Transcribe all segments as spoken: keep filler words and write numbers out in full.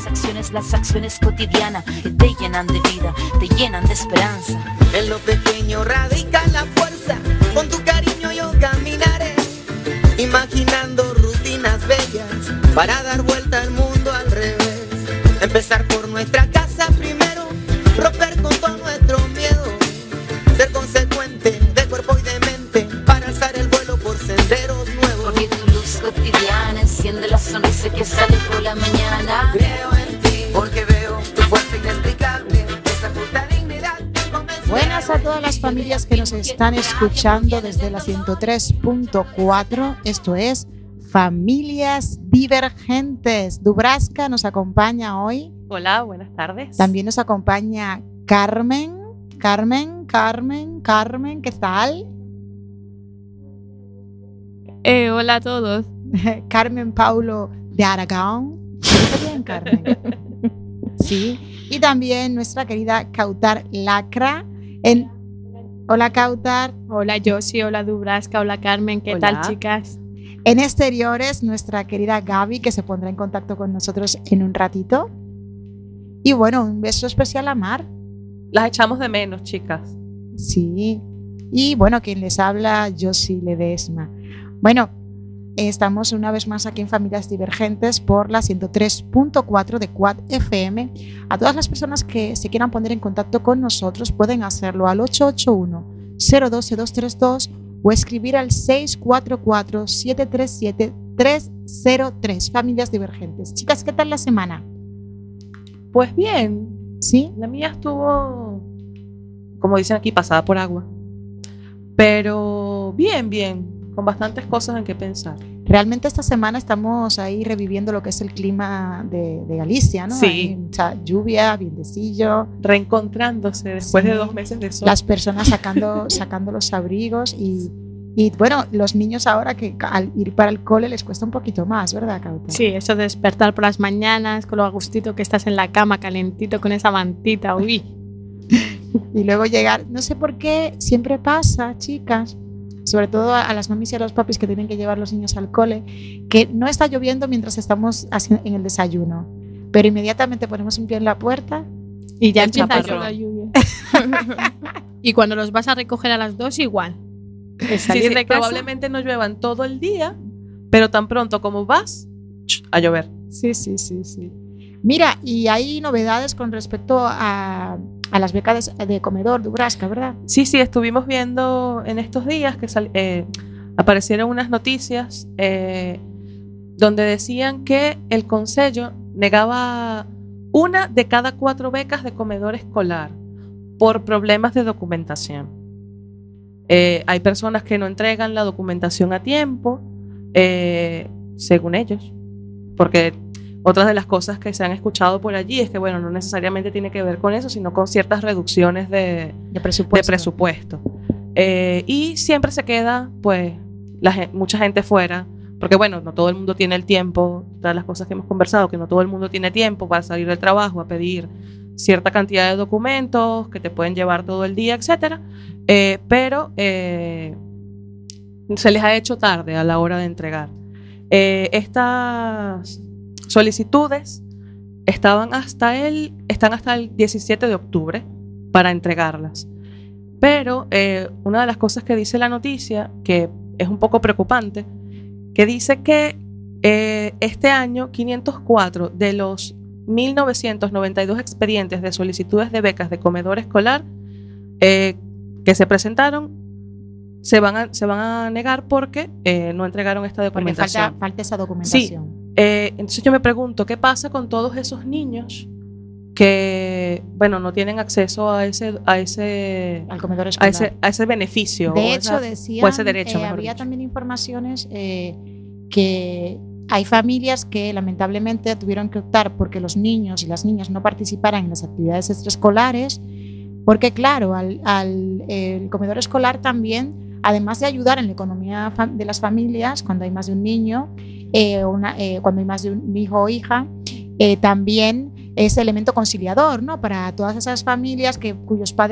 las acciones, las acciones cotidianas que te llenan de vida, te llenan de esperanza. En lo pequeño radica la fuerza, con tu cariño yo caminaré, imaginando rutinas bellas para dar vuelta al mundo al revés. Empezar por nuestra casa primero, romper con todo nuestro miedo, ser consecuente de cuerpo y de mente para alzar el vuelo por senderos nuevos. Porque tu luz cotidiana enciende la sonrisa que sale por la mañana. Creo en ti porque veo tu fuerza inexplicable, esa justa dignidad. Buenas a todas las familias que nos están escuchando desde la ciento tres punto cuatro. Esto es Familias Divergentes. Dubraska nos acompaña hoy. Hola, buenas tardes. También nos acompaña Carmen. Carmen, Carmen, Carmen, ¿qué tal? Eh, hola a todos. Carmen Paulo de Aragón. ¿Está bien, Carmen? Sí. Y también nuestra querida Kautar Lacra. En... Hola, Kautar. Hola, Josi. Hola, Dubraska. Hola, Carmen. ¿Qué Hola. tal, chicas? En exteriores, nuestra querida Gaby, que se pondrá en contacto con nosotros en un ratito. Y bueno, un beso especial a Mar. Las echamos de menos, chicas. Sí. Y bueno, quien les habla, Josi Ledesma. Bueno, estamos una vez más aquí en Familias Divergentes por la ciento tres punto cuatro de Quad F M. A todas las personas que se quieran poner en contacto con nosotros pueden hacerlo al ocho ocho uno, cero uno dos, dos tres dos o escribir al seis cuatro cuatro, siete tres siete, tres cero tres. Familias Divergentes. Chicas, ¿qué tal la semana? Pues bien. ¿Sí? La mía estuvo, como dicen aquí, pasada por agua. Pero bien, bien. Con bastantes cosas en que pensar. Realmente esta semana estamos ahí reviviendo lo que es el clima de, de Galicia, ¿no? Sí. Hay mucha lluvia, vientecillo. Reencontrándose después Sí. de dos meses de sol. Las personas sacando, sacando los abrigos y, y bueno, los niños ahora que al ir para el cole les cuesta un poquito más, ¿verdad, Cauta? Sí, eso de despertar por las mañanas con lo a gustito que estás en la cama, calentito con esa mantita, uy. Y luego llegar, no sé por qué, siempre pasa, chicas, sobre todo a, a las mamis y a los papis que tienen que llevar los niños al cole, que no está lloviendo mientras estamos haci- en el desayuno, pero inmediatamente ponemos un pie en la puerta Y ya El empieza chaparrón. la lluvia. Y cuando los vas a recoger a las dos, igual. De Sí, salir sí, de casa. probablemente no lluevan todo el día, pero tan pronto como vas, a llover. Sí, sí, sí, sí. Mira, y hay novedades con respecto a, a las becas de, de comedor, Dubraska, ¿verdad? Sí, sí, estuvimos viendo en estos días que sal- eh, aparecieron unas noticias eh, donde decían que el Consello negaba una de cada cuatro becas de comedor escolar por problemas de documentación. Eh, hay personas que no entregan la documentación a tiempo, eh, según ellos, porque otras de las cosas que se han escuchado por allí es que, bueno, no necesariamente tiene que ver con eso, sino con ciertas reducciones de, De presupuesto. de presupuesto. Eh, y siempre se queda, pues, la, gen- mucha gente fuera, porque, bueno, no todo el mundo tiene el tiempo, todas las cosas que hemos conversado, que no todo el mundo tiene tiempo para salir del trabajo a pedir cierta cantidad de documentos que te pueden llevar todo el día, etcétera. Eh, pero eh, se les ha hecho tarde a la hora de entregar. Eh, estas solicitudes estaban hasta el, están hasta el diecisiete de octubre para entregarlas. Pero eh, una de las cosas que dice la noticia, que es un poco preocupante, que dice que eh, este año quinientos cuatro de los mil novecientos noventa y dos expedientes de solicitudes de becas de comedor escolar eh, que se presentaron se van a, se van a negar porque eh, no entregaron esta Porque documentación. falta, falta esa documentación. Eh, entonces yo me pregunto, ¿qué pasa con todos esos niños que, bueno, no tienen acceso a ese, a ese, Al comedor a escolar. ese, a ese beneficio? De o hecho, esa- decían, o ese derecho, eh, mejor había dicho. también informaciones eh, que hay familias que lamentablemente tuvieron que optar porque los niños y las niñas no participaran en las actividades extraescolares, porque claro, al, al el comedor escolar también, además de ayudar en la economía fam- de las familias, cuando hay más de un niño, eh, una, eh, cuando hay más de un hijo o hija, eh, también es elemento conciliador, ¿no? Para todas esas familias que, cuyos padres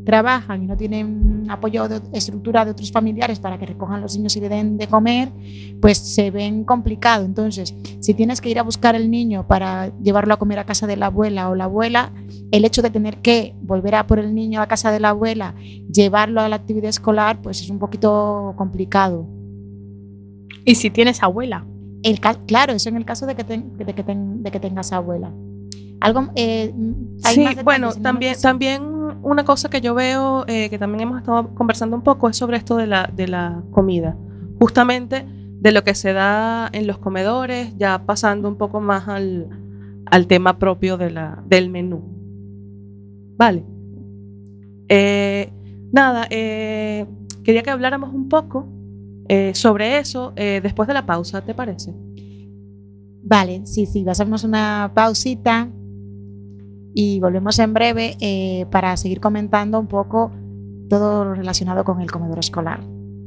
trabajan y no tienen apoyo de estructura de otros familiares para que recojan los niños y le den de comer, pues se ven complicado. Entonces, si tienes que ir a buscar el niño para llevarlo a comer a casa de la abuela o la abuela, el hecho de tener que volver a por el niño a casa de la abuela, llevarlo a la actividad escolar, pues es un poquito complicado. ¿Y si tienes abuela? El, claro, eso en el caso de que, ten, de que, ten, de que tengas abuela. Algo, eh, ¿hay sí, más detalles? bueno, también, también una cosa que yo veo, eh, que también hemos estado conversando un poco, es sobre esto de la, de la comida. Justamente de lo que se da en los comedores, ya pasando un poco más al, al tema propio de la, del menú. Vale. Eh, nada, eh, quería que habláramos un poco eh, sobre eso eh, después de la pausa, ¿te parece? Vale, sí, sí, hacemos una pausita y volvemos en breve eh, para seguir comentando un poco todo lo relacionado con el comedor escolar.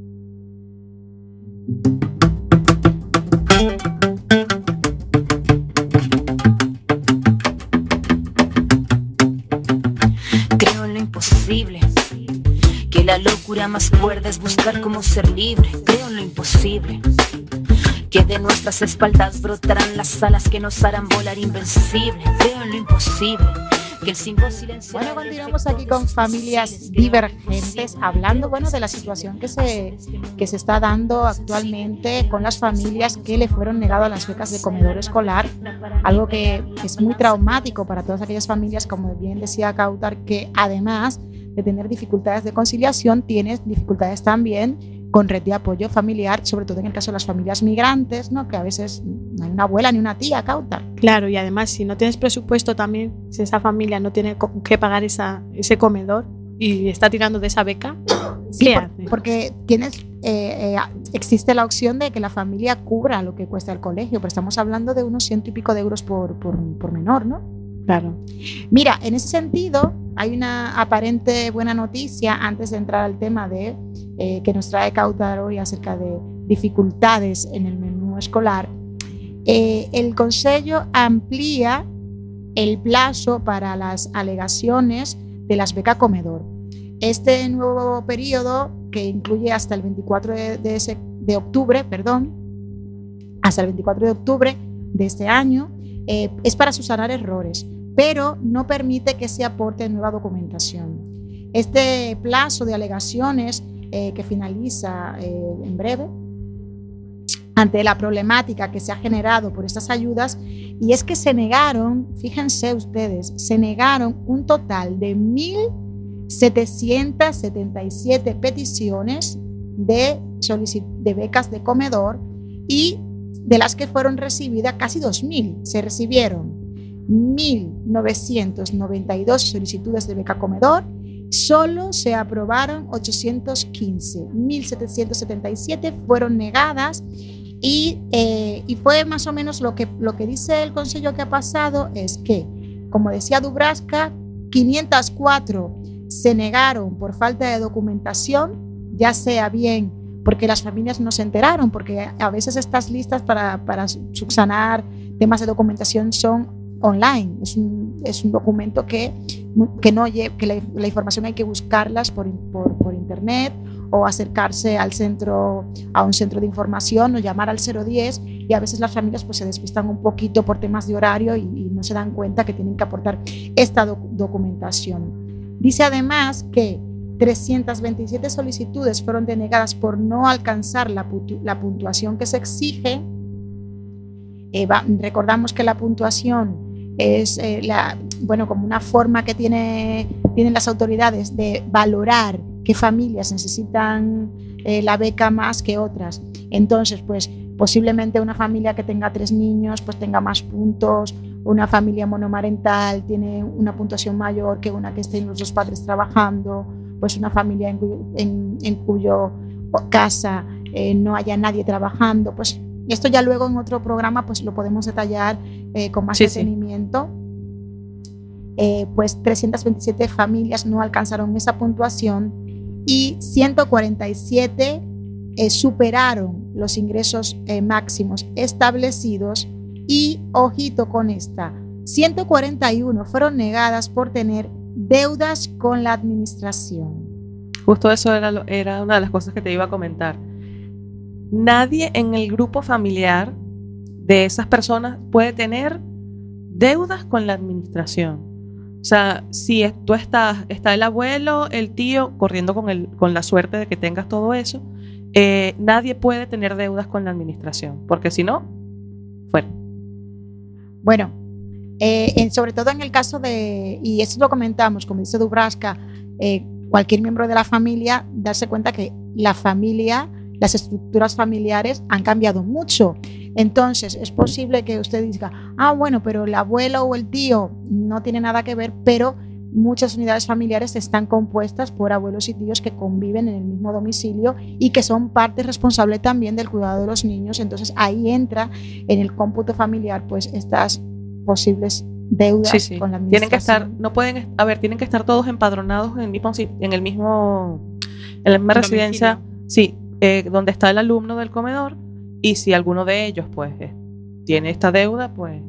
Creo en lo imposible, que la locura más cuerda es buscar cómo ser libre. Creo en lo imposible, que de nuestras espaldas brotarán las alas que nos harán volar invencible. Creo en lo imposible, que el símbolo silencio. Bueno, continuamos aquí con familias divergentes, hablando, bueno, de la situación que se, que se está dando actualmente con las familias que le fueron negadas las becas de comedor escolar, algo que es muy traumático para todas aquellas familias, como bien decía Kautar, que además de tener dificultades de conciliación, tienes dificultades también con red de apoyo familiar, sobre todo en el caso de las familias migrantes, ¿no? Que a veces no hay una abuela ni una tía, Kautar. Claro, y además si no tienes presupuesto también, si esa familia no tiene que pagar esa, ese comedor y está tirando de esa beca, sí, ¿qué por, hace? Porque tienes, eh, eh, existe la opción de que la familia cubra lo que cuesta el colegio, pero estamos hablando de unos ciento y pico de euros por, por, por menor, ¿no? Claro. Mira, en ese sentido, hay una aparente buena noticia antes de entrar al tema de eh, que nos trae Kautar hoy acerca de dificultades en el menú escolar. Eh, el Consejo amplía el plazo para las alegaciones de las becas comedor. Este nuevo periodo, que incluye hasta el veinticuatro de, de, ese, de octubre, perdón, hasta el veinticuatro de octubre de este año, eh, es para subsanar errores, pero no permite que se aporte nueva documentación. Este plazo de alegaciones eh, que finaliza eh, en breve, ante la problemática que se ha generado por estas ayudas, y es que se negaron, fíjense ustedes, se negaron un total de mil setecientas setenta y siete peticiones de, de becas de comedor, y de las que fueron recibidas casi dos mil. Se recibieron mil novecientas noventa y dos solicitudes de beca comedor, solo se aprobaron ochocientos quince, mil setecientas setenta y siete fueron negadas. Y, eh, y fue más o menos lo que, lo que dice el Consejo que ha pasado es que, como decía Dubraska, quinientas cuatro se negaron por falta de documentación, ya sea bien porque las familias no se enteraron, porque a veces estas listas para, para subsanar temas de documentación son online, es un, es un documento que, que, no, que la, la información hay que buscarlas por, por, por internet, o acercarse al centro, a un centro de información, o llamar al cero diez, y a veces las familias pues se despistan un poquito por temas de horario y, y no se dan cuenta que tienen que aportar esta doc documentación. Dice además que trescientas veintisiete solicitudes fueron denegadas por no alcanzar la, la puntuación que se exige. Eh, va, recordamos que la puntuación es eh, la, bueno, como una forma que tiene, tienen las autoridades de valorar qué familias necesitan eh, la beca más que otras. Entonces, pues posiblemente una familia que tenga tres niños pues tenga más puntos, una familia monomarental tiene una puntuación mayor que una que estén los dos padres trabajando, pues una familia en cuyo, en, en cuyo casa eh, no haya nadie trabajando. Pues esto ya luego en otro programa pues lo podemos detallar eh, con más sí, detenimiento. Sí. Eh, pues trescientas veintisiete familias no alcanzaron esa puntuación y ciento cuarenta y siete eh, superaron los ingresos eh, máximos establecidos, y ojito con esta, ciento cuarenta y uno fueron negadas por tener deudas con la administración. Justo eso era, lo- era una de las cosas que te iba a comentar. Nadie en el grupo familiar de esas personas puede tener deudas con la administración. O sea, si es- tú estás, está el abuelo, el tío, corriendo con, el, con la suerte de que tengas todo eso, eh, nadie puede tener deudas con la administración, porque si no, fuera. Bueno, eh, en- sobre todo en el caso de, y esto lo comentamos, como dice Dubrasca, eh, cualquier miembro de la familia, darse cuenta que la familia, las estructuras familiares han cambiado mucho. Entonces, es posible que usted diga, ah, bueno, pero el abuelo o el tío no tiene nada que ver, pero muchas unidades familiares están compuestas por abuelos y tíos que conviven en el mismo domicilio y que son parte responsable también del cuidado de los niños. Entonces, ahí entra en el cómputo familiar, pues, estas posibles deudas Sí, sí. con la Tienen que estar, administración. no pueden, a ver, tienen que estar todos empadronados en el mismo, sit- en el mismo, en la misma El residencia, domicilio. sí, eh, donde está el alumno del comedor, y si alguno de ellos, pues, eh, tiene esta deuda, pues,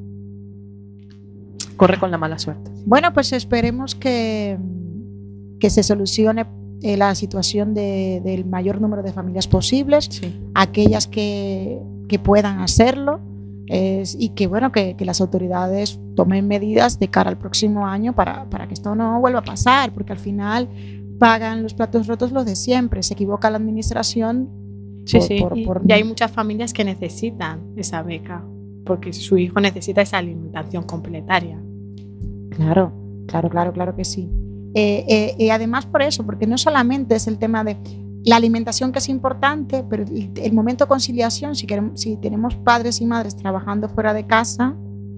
corre con la mala suerte. Bueno, pues esperemos que, que se solucione eh, la situación de- del mayor número de familias posibles, Sí. aquellas que, que puedan hacerlo, es- y que bueno que, que las autoridades tomen medidas de cara al próximo año para, para que esto no vuelva a pasar, porque al final pagan los platos rotos los de siempre, se equivoca la administración. Sí, por- sí. por- Y, por- y hay muchas familias que necesitan esa beca, porque su hijo necesita esa alimentación complementaria. Claro, claro, claro, claro que sí. Eh, eh, y además por eso, porque no solamente es el tema de la alimentación que es importante, pero el, el momento de conciliación, si, queremos, si tenemos padres y madres trabajando fuera de casa,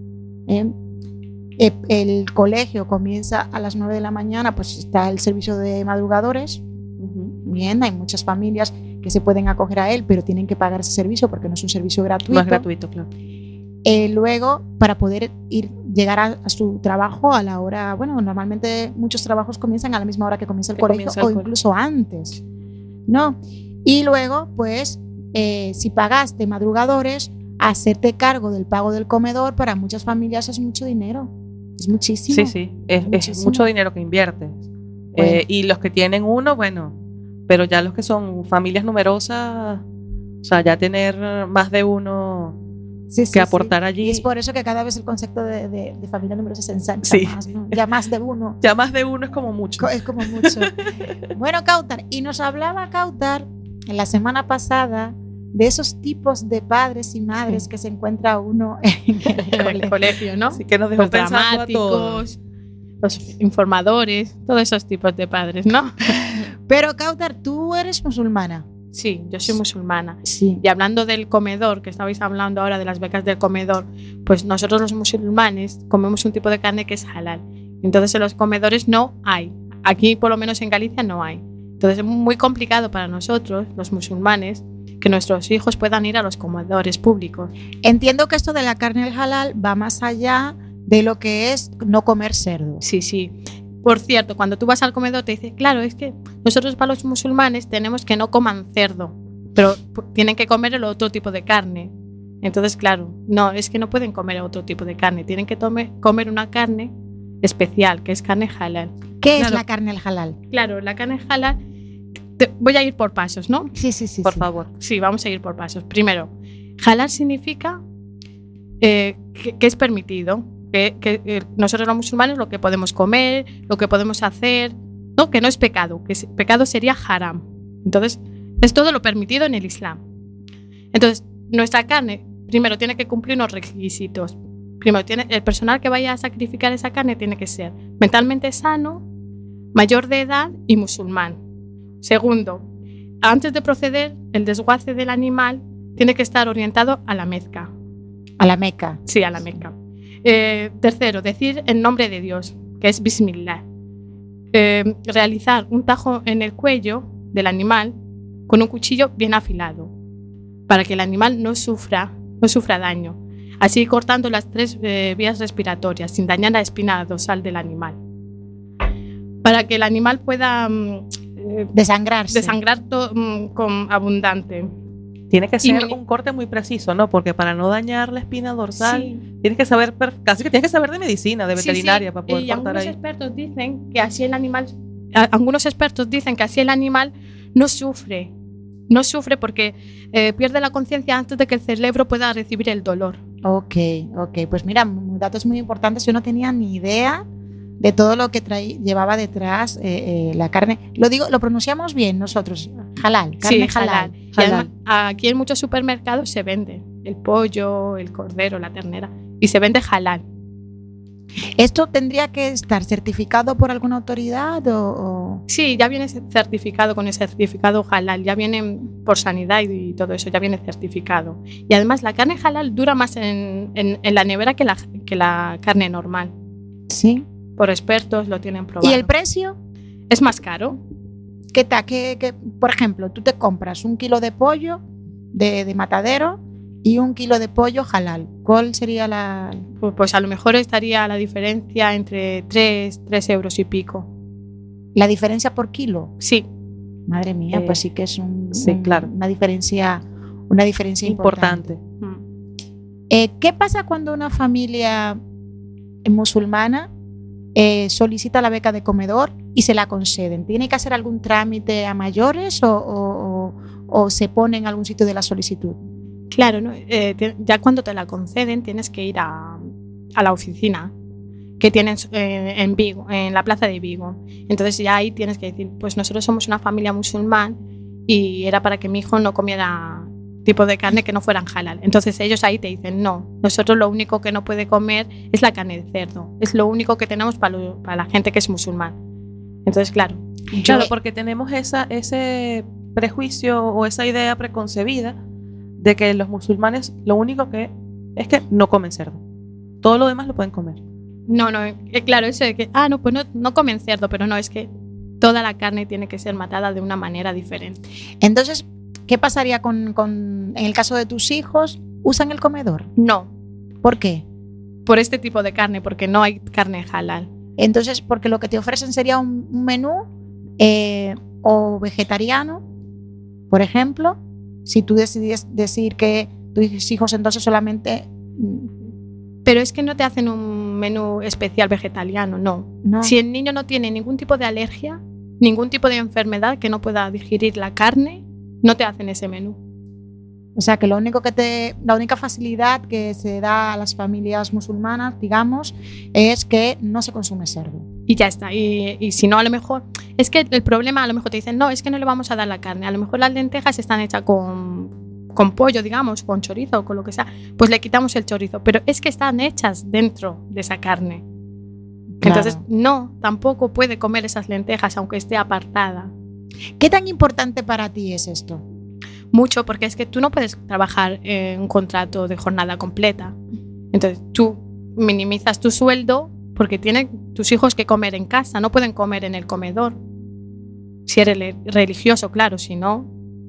eh, eh, el colegio comienza a las nueve de la mañana, pues está el servicio de madrugadores. Ujú. Bien, hay muchas familias que se pueden acoger a él, pero tienen que pagar ese servicio porque no es un servicio gratuito. No es gratuito, claro. Eh, luego, para poder ir, llegar a, a su trabajo a la hora, bueno, normalmente muchos trabajos comienzan a la misma hora que comienza el Que colegio comienza o el cole. incluso antes, ¿no? Y luego, pues, eh, si pagaste madrugadores, hacerte cargo del pago del comedor para muchas familias es mucho dinero, es muchísimo. Sí, sí, es, es Muchísimo. mucho dinero que inviertes. Bueno. Eh, y los que tienen uno, bueno, pero ya los que son familias numerosas, o sea, ya tener más de uno Sí, sí, que sí. aportar allí. Y es por eso que cada vez el concepto de, de, de familia numerosa se ensancha Sí. más, ¿no? Ya más de uno. Ya más de uno es como mucho. Co- Es como mucho. Bueno, Kautar, y nos hablaba Kautar en la semana pasada de esos tipos de padres y madres Sí. que se encuentra uno en el En el colegio. colegio, ¿no? Así que nos dejó Los pensando a todos. dramáticos, los informadores, todos esos tipos de padres, ¿no? Pero Kautar, tú eres musulmana. Sí, yo soy musulmana. Sí. Y hablando del comedor, que estabais hablando ahora de las becas del comedor, pues nosotros los musulmanes comemos un tipo de carne que es halal. Entonces en los comedores no hay. Aquí, por lo menos en Galicia, no hay. Entonces es muy complicado para nosotros, los musulmanes, que nuestros hijos puedan ir a los comedores públicos. Entiendo que esto de la carne al halal va más allá de lo que es no comer cerdo. Sí, sí. Por cierto, cuando tú vas al comedor te dice, claro, es que nosotros para los musulmanes tenemos que no coman cerdo, pero p- tienen que comer el otro tipo de carne. Entonces, claro, no, es que no pueden comer otro tipo de carne, tienen que tome- comer una carne especial, que es carne halal. ¿Qué es Claro. la carne al halal? Claro, la carne halal, te- voy a ir por pasos, ¿no? Sí, sí, sí. Por sí. favor. Sí, vamos a ir por pasos. Primero, halal significa eh, que, que es permitido, que, que, eh, nosotros los musulmanes lo que podemos comer, lo que podemos hacer, ¿no? Que no es pecado, que es- pecado sería haram. Entonces, es todo lo permitido en el Islam. Entonces, nuestra carne, primero, tiene que cumplir unos requisitos. Primero, tiene, el personal que vaya a sacrificar esa carne tiene que ser mentalmente sano, mayor de edad y musulmán. Segundo, antes de proceder, el desguace del animal tiene que estar orientado a la Mezca. A la Meca. Sí, a la Meca. Eh, tercero, decir el nombre de Dios, que es Bismillah. Eh, realizar un tajo en el cuello del animal con un cuchillo bien afilado, para que el animal no sufra, no sufra daño. Así cortando las tres eh, vías respiratorias, sin dañar la espina dorsal del animal. Para que el animal pueda mm, eh, Desangrarse. desangrar to- mm, con abundante. Tiene que ser Y- un corte muy preciso, ¿no? Porque para no dañar la espina dorsal, Sí. tienes que saber, per- casi que tienes que saber de medicina, de Sí, veterinaria sí. para poder Y cortar algunos ahí. expertos dicen que así el animal, a- algunos expertos dicen que así el animal no sufre, no sufre porque eh, pierde la conciencia antes de que el cerebro pueda recibir el dolor. Ok, ok. Pues mira, datos muy importantes. Yo no tenía ni idea de todo lo que traí, llevaba detrás eh, eh, la carne. Lo digo, lo pronunciamos bien nosotros. Halal, carne Sí, halal. halal. Y Halal. además, aquí en muchos supermercados se vende el pollo, el cordero, la ternera y se vende halal. ¿Esto tendría que estar certificado por alguna autoridad o...? o- Sí, ya viene certificado con el certificado halal, ya viene por sanidad y todo eso, ya viene certificado. Y además la carne halal dura más en, en- en la nevera que la, que la carne normal. Sí. Por expertos lo tienen probado. ¿Y el precio? Es más caro. ¿Qué tal? ¿Qué, qué- por ejemplo, tú te compras un kilo de pollo de, de matadero y un kilo de pollo halal. ¿Cuál sería la...? Pues, pues a lo mejor estaría la diferencia entre tres euros y pico. La diferencia por kilo. Sí, Madre mía, Eh, pues sí que es un, sí, un- claro. una diferencia, una diferencia importante. Importante. Eh, ¿Qué pasa cuando una familia musulmana eh, solicita la beca de comedor y se la conceden? ¿Tiene que hacer algún trámite a mayores o, o- o- o se pone en algún sitio de la solicitud? claro, ¿no? Eh, te- ya cuando te la conceden tienes que ir a, a la oficina que tienen eh, en Vigo, en la plaza de Vigo. Entonces ya ahí tienes que decir, pues nosotros somos una familia musulmán y era para que mi hijo no comiera tipo de carne que no fueran halal. Entonces ellos ahí te dicen, no, nosotros lo único que no puede comer es la carne de cerdo. Es lo único que tenemos para, lo- para la gente que es musulmán. Entonces, claro, Claro, Yo- porque tenemos esa, ese prejuicio o esa idea preconcebida de que los musulmanes lo único que es que no comen cerdo. Todo lo demás lo pueden comer. no, no, eh, claro, eso de que, ah, no, pues no, no comen cerdo, pero no, es que toda la carne tiene que ser matada de una manera diferente. Entonces, ¿qué pasaría con, con- en el caso de tus hijos? ¿Usan el comedor? No, ¿Por qué? por este tipo de carne, porque no hay carne halal. Entonces, porque lo que te ofrecen sería un, un menú eh, o vegetariano, por ejemplo, si tú decides decir que tus hijos entonces solamente... mm, Pero es que no te hacen un menú especial vegetariano, no. no. Si el niño no tiene ningún tipo de alergia, ningún tipo de enfermedad que no pueda digerir la carne, no te hacen ese menú. O sea, que lo único que te, la única facilidad que se da a las familias musulmanas, digamos, es que no se consume cerdo. Y ya está. Y, y si no, a lo mejor... Es que el problema, a lo mejor te dicen, no, es que no le vamos a dar la carne. A lo mejor las lentejas están hechas con, con pollo, digamos, con chorizo o con lo que sea. Pues le quitamos el chorizo. Pero es que están hechas dentro de esa carne. Claro. Entonces, no, tampoco puede comer esas lentejas, aunque esté apartada. ¿Qué tan importante para ti es esto? Mucho, porque es que tú no puedes trabajar en un contrato de jornada completa. Entonces, tú minimizas tu sueldo porque tienen tus hijos que comer en casa, no pueden comer en el comedor. Si eres le- religioso, claro, si no,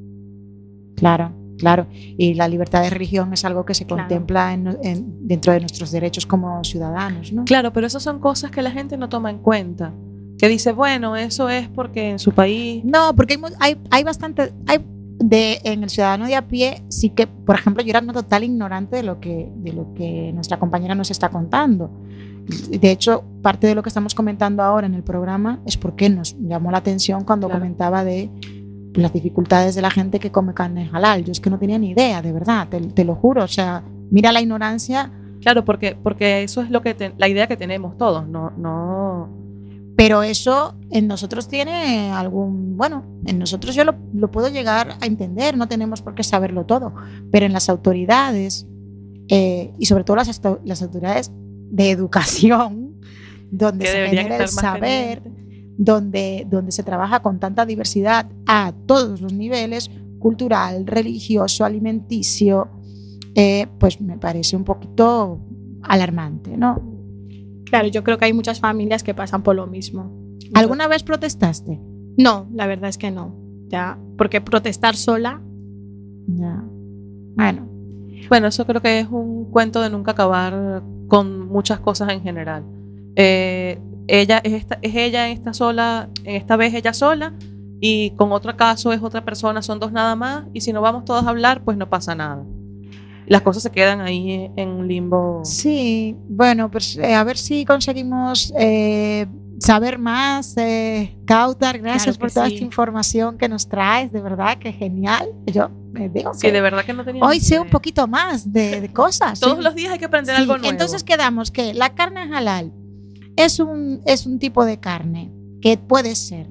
Claro, claro. Y la libertad de religión es algo que se Claro. contempla en- en- dentro de nuestros derechos como ciudadanos, ¿no? Claro, pero esas son cosas que la gente no toma en cuenta. Que dice, bueno, eso es porque en su país... No, porque hay, mu- hay, hay bastante, hay de, en el ciudadano de a pie, sí que, por ejemplo, yo era una total ignorante de lo que, de lo que nuestra compañera nos está contando. De hecho, parte de lo que estamos comentando ahora en el programa es porque nos llamó la atención cuando Claro. comentaba de las dificultades de la gente que come carne halal. Yo es que no tenía ni idea, de verdad, te, te lo juro. O sea, mira la ignorancia, Claro, porque, porque eso es lo que te- la idea que tenemos todos. No, no... pero eso en nosotros tiene algún, bueno, en nosotros yo lo, lo puedo llegar a entender, no tenemos por qué saberlo todo, pero en las autoridades eh, y sobre todo las, auto- las autoridades de educación, donde que se deberían genera el estar más saber, pendientes. donde, donde se trabaja con tanta diversidad a todos los niveles, cultural, religioso, alimenticio, eh, pues me parece un poquito alarmante, ¿no? claro, yo creo que hay muchas familias que pasan por lo mismo. ¿Alguna vez protestaste? No, la verdad es que no. Ya, porque protestar sola, Ya. Bueno, Bueno, eso creo que es un cuento de nunca acabar con muchas cosas en general. Eh, ella es, esta, es ella en esta sola, en esta vez ella sola, y con otro caso es otra persona, son dos nada más, y si no vamos todos a hablar, pues no pasa nada. Las cosas se quedan ahí en un limbo. Sí, bueno, pues eh, a ver si conseguimos eh, saber más. Eh, Kautar, gracias Claro por que toda sí. esta información que nos traes, de verdad que genial. Yo me digo Sí, que de verdad que no tenía hoy ni sé idea. un poquito más de, de cosas. Todos ¿sí? los días hay que aprender Sí, algo nuevo. entonces quedamos que la carne halal es un, es un tipo de carne que puede ser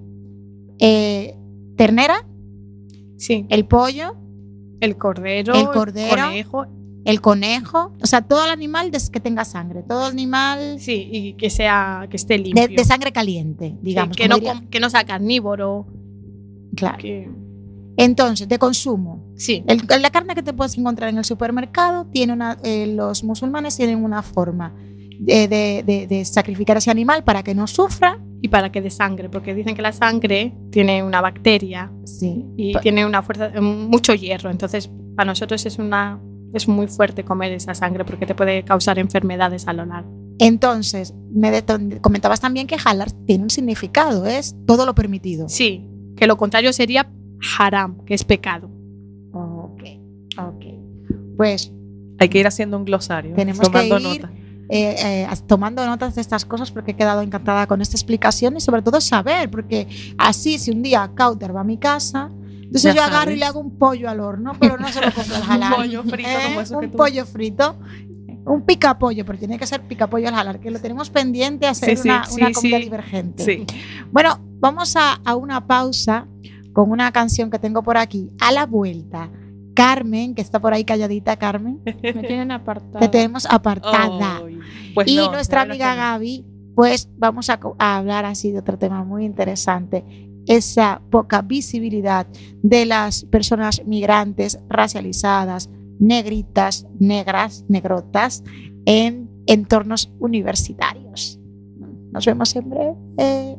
eh, ternera, Sí, el pollo, el cordero, el cordero. conejo, el conejo, o sea, todo el animal des- que tenga sangre, todo animal sí, y que sea, que esté limpio. de, de sangre caliente, Sí, digamos. que, como no, diría- com- que no sea carnívoro. claro. Que, Entonces, de consumo. sí, El- la carne que te puedes encontrar en el supermercado tiene una, eh, los musulmanes tienen una forma de, de- de- de sacrificar ese animal para que no sufra. y para que dé sangre, porque dicen que la sangre tiene una bacteria Sí. y Pa- tiene una fuerza, mucho hierro. Entonces, para nosotros es una es muy fuerte comer esa sangre porque te puede causar enfermedades a lo largo. Entonces, me de- comentabas también que halal tiene un significado, es todo lo permitido. Sí, que lo contrario sería haram, que es pecado. Ok, ok. Pues Hay que ir haciendo un glosario, Tenemos tomando que ir nota. eh, eh, tomando notas de estas cosas porque he quedado encantada con esta explicación y sobre todo saber, porque así si un día Kautar va a mi casa, entonces Ya yo agarro sabes. y le hago un pollo al horno, pero no se lo compro al halal. Un pollo frito como eso que Un tú- pollo frito, un picapollo, pero tiene que ser picapollo al halal, que lo tenemos pendiente a hacer Sí, sí, una, sí, una comida sí. divergente. Sí. Bueno, vamos a, a una pausa con una canción que tengo por aquí. A la vuelta, Carmen, que está por ahí calladita, Carmen, Me tienen apartado. te tenemos apartada. Ay, pues y no, nuestra la verdad amiga que no. Gaby, pues vamos a, co- a hablar así de otro tema muy interesante, esa poca visibilidad de las personas migrantes racializadas, negritas, negras, negrotas, en entornos universitarios. Nos vemos en breve.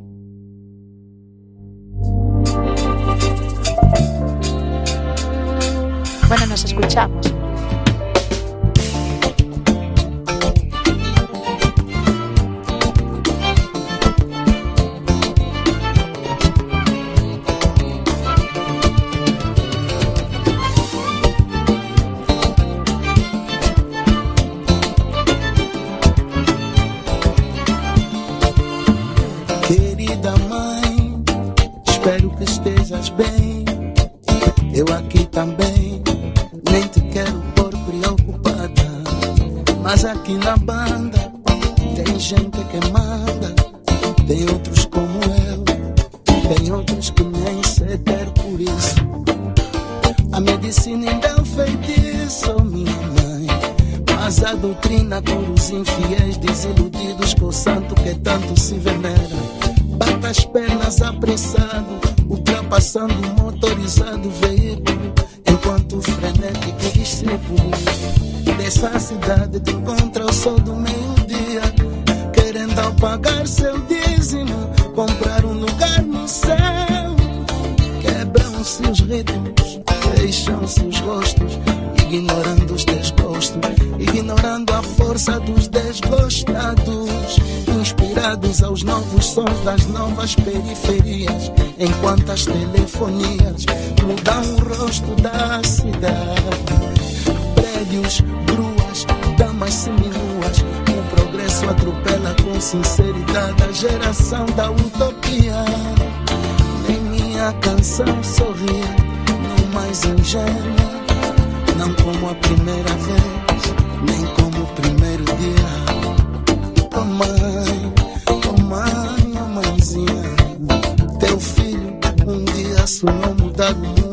Bueno, nos escuchamos. Querida mãe, espero que estejas bem. Eu aqui também, nem te quero pôr preocupada. Mas aqui na banda tem gente que manda. Tem outros como eu, tem outros que nem sei ter por isso. A medicina ainda é um feitiço, minha mãe. Mas a doutrina cura os infiéis, desiludidos com o santo que tanto se venera. Bata as pernas apressado, ultrapassando o motorizado veículo, enquanto o frenético discípulo dessa cidade te encontra ao sol do meio-dia, querendo ao pagar seu dízimo comprar um lugar no céu. Quebram-se os ritmos, fecham-se os rostos, ignorando os desgostos, ignorando a força dos desgostados, inspirados aos novos sons das novas periferias, enquanto as telefonias mudam o rosto da cidade. Prédios, gruas, damas seminuas, o progresso atropela com sinceridade a geração da utopia. Nem minha canção sorria, não mais ingênua, não como a primeira vez, nem como o primeiro dia. Oh mãe, oh mãe, oh mãezinha, teu filho um dia sonhou mudar o mundo.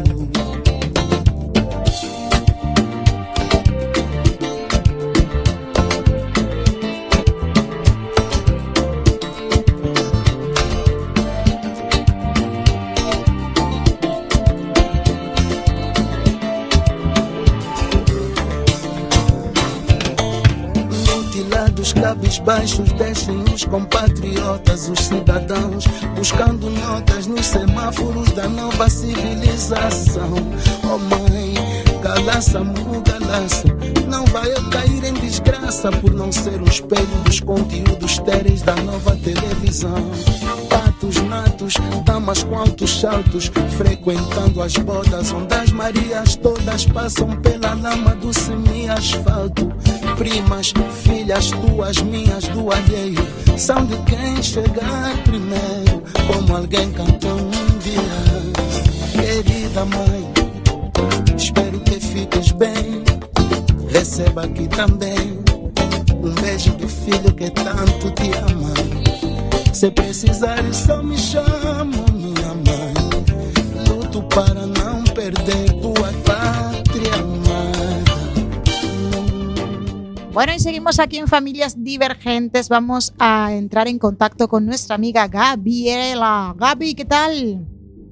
Mutilados, cabisbaixos, descem os compatriotas, os cidadãos, buscando notas nos semáforos da nova civilização. Oh mãe, galaça, mugalaça, não vai eu cair em desgraça por não ser um espelho dos conteúdos téreis da nova televisão. Pátria gatos natos, damas com altos saltos, frequentando as bodas onde as Marias todas passam pela lama do semi-asfalto. Primas, filhas tuas, minhas do alheio, são de quem chegar primeiro, como alguém cantou um dia. Querida mãe, espero que fiques bem, receba aqui também um beijo do filho que tanto te ama. Se precisares só me chama, minha mãe, luto para não perder tua pátria amada. Bueno, y seguimos aquí en Familias Divergentes. Vamos a entrar en contacto con nuestra amiga Gabriela. Gaby, ¿qué tal?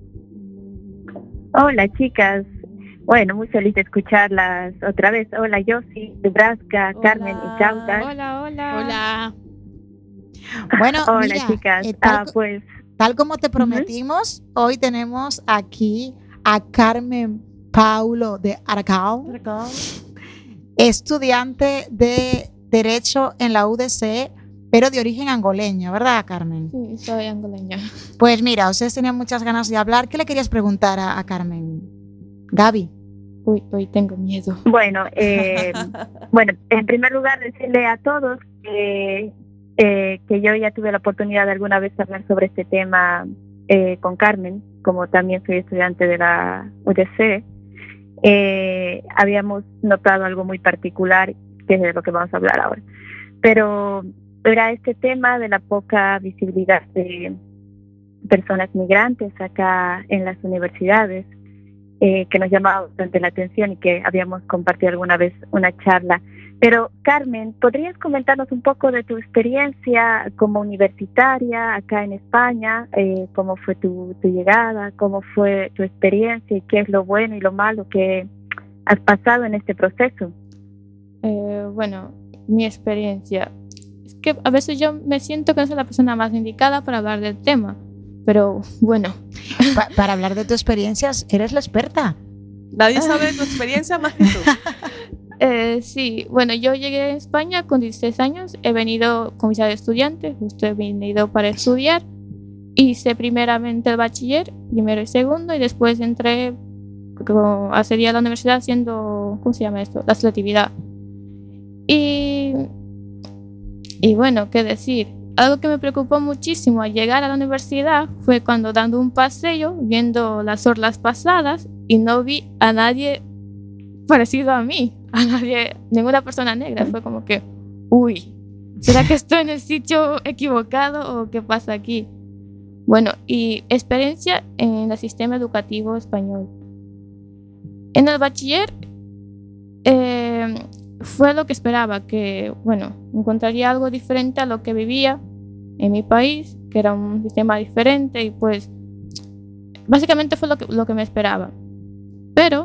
Hola, chicas. Bueno, muy feliz de escucharlas otra vez. Hola, Yossi, Nebraska, Carmen y Cauta. Hola, hola. Hola. Bueno, hola, mira, chicas. Eh, tal, ah, pues, tal como te prometimos, uh-huh. hoy tenemos aquí a Carmen Paulo de Aragão, estudiante de Derecho en la U D C, pero de origen angoleño, ¿verdad, Carmen? Sí, soy angoleña. Pues mira, ustedes tenían muchas ganas de hablar. ¿Qué le querías preguntar a, a Carmen? Gaby. Uy, hoy tengo miedo. Bueno, eh, bueno, en primer lugar decirle a todos que, eh, que yo ya tuve la oportunidad de alguna vez hablar sobre este tema eh, con Carmen, como también soy estudiante de la U D C. Eh, habíamos notado algo muy particular, que es de lo que vamos a hablar ahora. Pero era este tema de la poca visibilidad de personas migrantes acá en las universidades, eh, que nos llamaba bastante la atención y que habíamos compartido alguna vez una charla. Pero, Carmen, ¿podrías comentarnos un poco de tu experiencia como universitaria acá en España? Eh, ¿Cómo fue tu, tu llegada? ¿Cómo fue tu experiencia? ¿Y qué es lo bueno y lo malo que has pasado en este proceso? Eh, bueno, mi experiencia. Es que a veces yo me siento que no soy la persona más indicada para hablar del tema. Pero, bueno. Pa- para hablar de tu experiencias, eres la experta. Nadie sabe de tu experiencia más que tú. Eh, sí, bueno, yo llegué a España con dieciséis años, he venido con visa de estudiante, justo he venido para estudiar, hice primeramente el bachiller, primero y segundo, y después entré, como, accedí a la universidad haciendo, ¿cómo se llama esto? La selectividad. Y, y bueno, qué decir, algo que me preocupó muchísimo al llegar a la universidad fue cuando dando un paseo, viendo las orlas pasadas, y no vi a nadie parecido a mí, a nadie, ninguna persona negra. Fue como que, uy, ¿será que estoy en el sitio equivocado o qué pasa aquí? Bueno, y experiencia en el sistema educativo español. En el bachiller eh, fue lo que esperaba, que, bueno, encontraría algo diferente a lo que vivía en mi país, que era un sistema diferente, y pues básicamente fue lo que, lo que me esperaba. Pero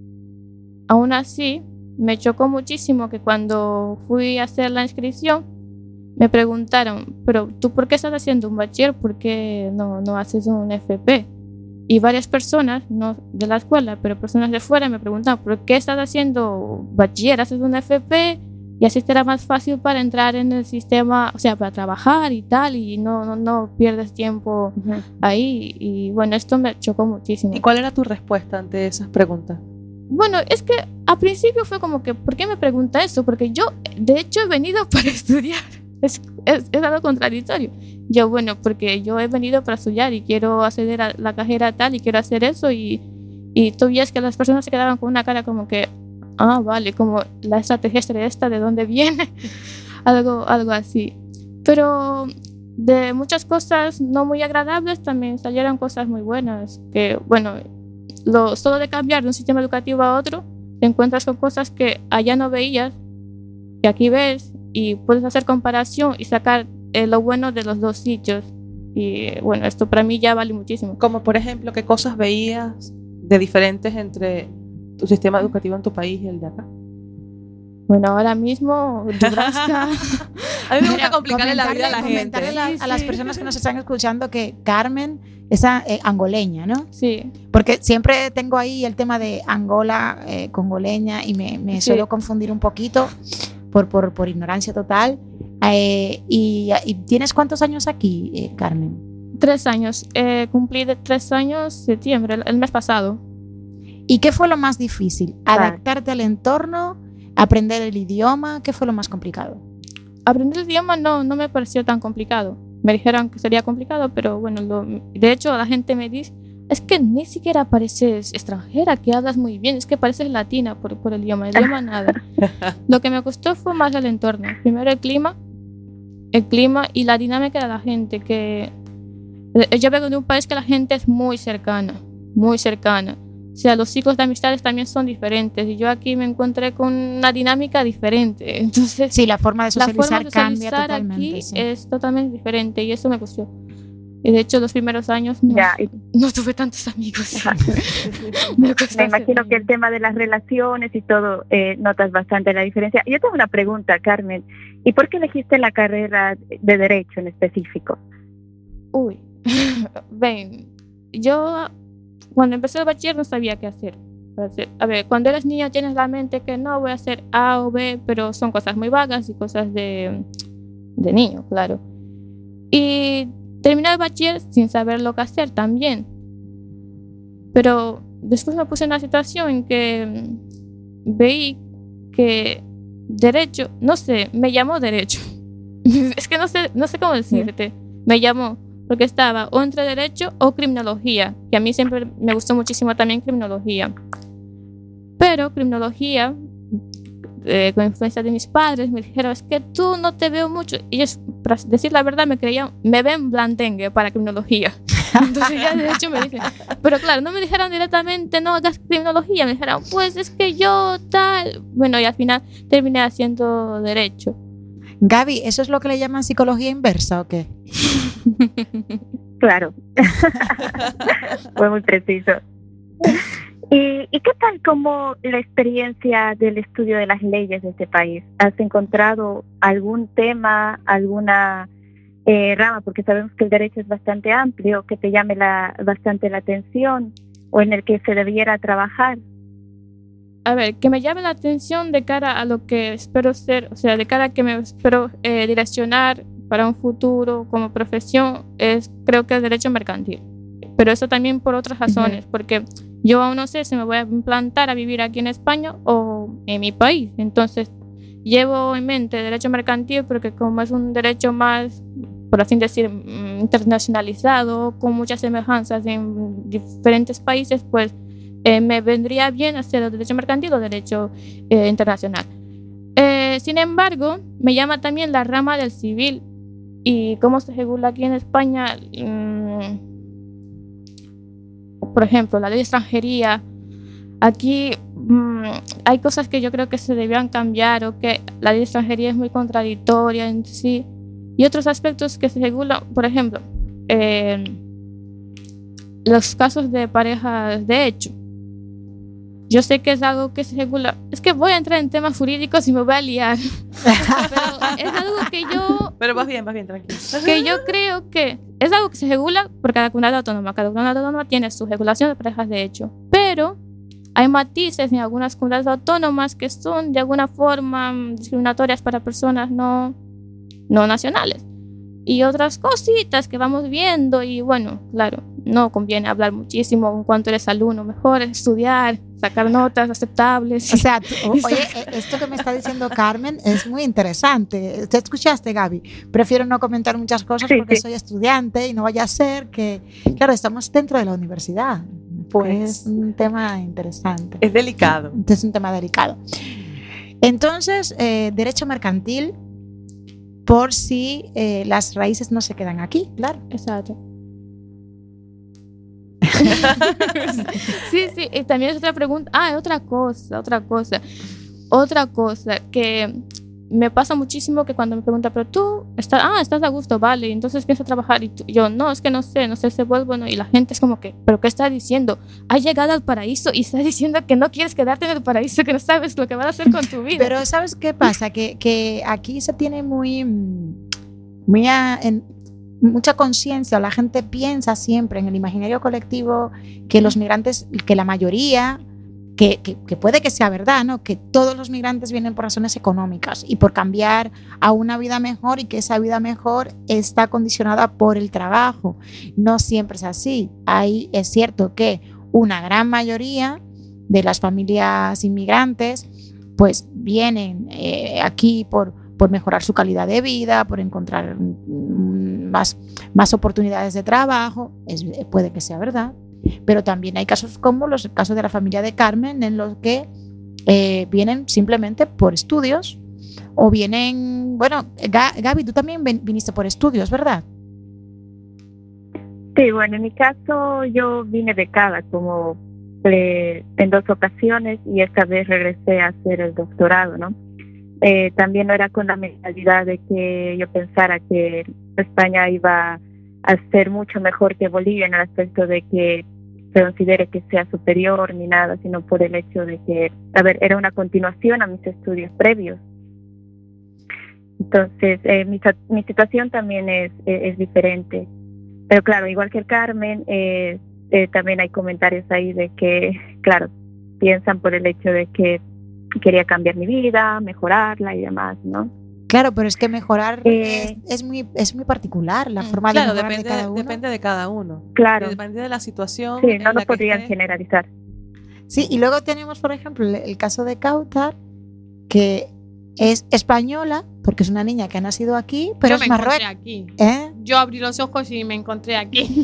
aún así, me chocó muchísimo que cuando fui a hacer la inscripción, me preguntaron, pero ¿tú por qué estás haciendo un bachiller? ¿Por qué no, no haces un F P? Y varias personas, no de la escuela, pero personas de fuera me preguntaban, ¿por qué estás haciendo bachiller? ¿Haces un F P? Y así será más fácil para entrar en el sistema, o sea, para trabajar y tal, y no, no, no pierdes tiempo uh-huh. ahí. Y bueno, esto me chocó muchísimo. ¿Y cuál era tu respuesta ante esas preguntas? Bueno, es que al principio fue como que, ¿por qué me pregunta eso? Porque yo, de hecho, he venido para estudiar. Es, es, es algo contradictorio. Yo, bueno, porque yo he venido para estudiar y quiero acceder a la carrera tal y quiero hacer eso. Y, y tú ves que las personas se quedaban con una cara como que, ah, vale, como la estrategia esta, ¿de dónde viene? algo, algo así. Pero de muchas cosas no muy agradables también salieron cosas muy buenas. Que, bueno, Lo, solo de cambiar de un sistema educativo a otro, te encuentras con cosas que allá no veías, que aquí ves, y puedes hacer comparación y sacar eh, lo bueno de los dos sitios. Y bueno, esto para mí ya vale muchísimo. Como por ejemplo, ¿qué cosas veías de diferentes entre tu sistema educativo en tu país y el de acá? Bueno, ahora mismo, Nebraska. A mí me gusta complicarle la vida a la gente. Comentarle a, sí, sí. a las personas que nos están escuchando que Carmen es eh, angoleña, ¿no? Sí. Porque siempre tengo ahí el tema de Angola, eh, congoleña, y me, me sí. suelo confundir un poquito por, por, por ignorancia total. Eh, y, ¿Y tienes cuántos años aquí, eh, Carmen? Tres años. Eh, cumplí de tres años septiembre, el, el mes pasado. ¿Y qué fue lo más difícil? Vale. ¿Adaptarte al entorno? ¿Aprender el idioma? ¿Qué fue lo más complicado? Aprender el idioma no, no me pareció tan complicado. Me dijeron que sería complicado, pero bueno, lo, de hecho la gente me dice, es que ni siquiera pareces extranjera, que hablas muy bien, es que pareces latina por, por el idioma, el idioma nada. Lo que me costó fue más el entorno. Primero el clima, el clima y la dinámica de la gente, que yo vengo de un país que la gente es muy cercana, muy cercana. O sea, los ciclos de amistades también son diferentes y yo aquí me encontré con una dinámica diferente. Entonces, Sí, la forma de la socializar, forma de cambia socializar totalmente. aquí Sí. es totalmente diferente y eso me costó. Y de hecho, los primeros años no, Ya, y no tuve tantos amigos. me costó me imagino hacer- que el tema de las relaciones y todo, eh, notas bastante la diferencia. Yo tengo una pregunta, Carmen. ¿Y por qué elegiste la carrera de Derecho en específico? Uy, ven, yo cuando empecé el bachiller no sabía qué hacer. A ver, cuando eres niño tienes la mente que no voy a hacer A o B, pero son cosas muy vagas y cosas de, de niño, claro. Y terminé el bachiller sin saber lo que hacer también. Pero después me puse en una situación en que mm, veí que derecho, no sé, me llamó derecho. Es que no sé, no sé cómo decirte. Me llamó porque estaba o entre derecho o criminología, que a mí siempre me gustó muchísimo también criminología. Pero criminología, eh, con influencia de mis padres, me dijeron, es que tú no te veo mucho. Y ellos, para decir la verdad, me creían, me ven blandengue para criminología. Entonces ya de hecho me dicen, pero claro, no me dijeron directamente, no hagas criminología, me dijeron, pues es que yo tal. Bueno, y al final terminé haciendo derecho. Gaby, ¿eso es lo que le llaman psicología inversa o qué? Claro. Fue muy preciso. ¿Y, ¿Y qué tal como la experiencia del estudio de las leyes de este país? ¿Has encontrado algún tema, alguna eh, rama, porque sabemos que el derecho es bastante amplio, que te llame la, bastante la atención o en el que se debiera trabajar? A ver, que me llame la atención de cara a lo que espero ser, o sea, de cara a que me espero eh, direccionar para un futuro como profesión, es creo que el derecho mercantil. Pero eso también por otras razones, uh-huh. porque yo aún no sé si me voy a implantar a vivir aquí en España o en mi país. Entonces, llevo en mente derecho mercantil porque como es un derecho más, por así decir, internacionalizado, con muchas semejanzas en diferentes países, pues eh, me vendría bien hacer el derecho mercantil o derecho eh, internacional. Eh, sin embargo, me llama también la rama del civil y cómo se regula aquí en España. Mmm, Por ejemplo, la ley de extranjería. Aquí mmm, hay cosas que yo creo que se debían cambiar o que la ley de extranjería es muy contradictoria en sí. Y otros aspectos que se regulan, por ejemplo, eh, los casos de parejas de hecho. Yo sé que es algo que se regula. Es que voy a entrar en temas jurídicos y me voy a liar. Pero es algo que yo... Pero vas bien, vas bien, tranquilo. Que yo creo que es algo que se regula por cada comunidad autónoma. Cada comunidad autónoma tiene su regulación de parejas de hecho. Pero hay matices en algunas comunidades autónomas que son de alguna forma discriminatorias para personas no, no nacionales. Y otras cositas que vamos viendo y bueno, claro, no conviene hablar muchísimo en cuanto eres alumno, mejor estudiar, sacar notas aceptables. O sea, tú, oye, esto que me está diciendo Carmen es muy interesante. ¿Te escuchaste, Gaby? Prefiero no comentar muchas cosas porque sí, sí. soy estudiante y no vaya a ser que, claro, estamos dentro de la universidad. Pues es un tema interesante. Es delicado. Es un tema delicado. Entonces, eh, derecho mercantil, por si eh, las raíces no se quedan aquí, claro. Exacto. Sí, sí, y también es otra pregunta. Ah, otra cosa, otra cosa. Otra cosa que me pasa muchísimo que cuando me preguntan, pero tú estás, ah, estás a gusto, vale, entonces pienso trabajar. Y tú, yo, no, es que no sé, no sé si vuelvo, no. Y la gente es como que, ¿pero qué estás diciendo? Has llegado al paraíso y estás diciendo que no quieres quedarte en el paraíso, que no sabes lo que vas a hacer con tu vida. Pero ¿sabes qué pasa? Que, que aquí se tiene muy, muy a, en, mucha conciencia, la gente piensa siempre en el imaginario colectivo que los migrantes, que la mayoría que, que, que puede que sea verdad, ¿no? Que todos los migrantes vienen por razones económicas y por cambiar a una vida mejor, y que esa vida mejor está condicionada por el trabajo. No siempre es así. Ahí es cierto que una gran mayoría de las familias inmigrantes pues vienen eh, aquí por, por mejorar su calidad de vida, por encontrar más, más oportunidades de trabajo. Es, puede que sea verdad, pero también hay casos como los el caso de la familia de Carmen, en los que eh, vienen simplemente por estudios, o vienen, bueno, Gaby, tú también viniste por estudios, ¿verdad? Sí, bueno, en mi caso yo vine becada como eh, en dos ocasiones, y esta vez regresé a hacer el doctorado, ¿no? Eh, también no era con la mentalidad de que yo pensara que España iba a ser mucho mejor que Bolivia, en el aspecto de que se considere que sea superior ni nada, sino por el hecho de que, a ver, era una continuación a mis estudios previos. Entonces, eh, mi, mi situación también es, es, es diferente. Pero claro, igual que el Carmen, eh, eh, también hay comentarios ahí de que, claro, piensan por el hecho de que quería cambiar mi vida, mejorarla y demás, ¿no? Claro, pero es que mejorar eh, es, es, muy, es muy particular, la forma claro, de mejorar depende, de cada uno. Depende de cada uno. Claro. Depende de la situación. Sí, no lo podrían esté. generalizar. Sí, y luego tenemos, por ejemplo, el, el caso de Kautar, que es española, porque es una niña que ha nacido aquí, pero Yo es me encontré marroquí. aquí. ¿Eh? Yo abrí los ojos y me encontré aquí.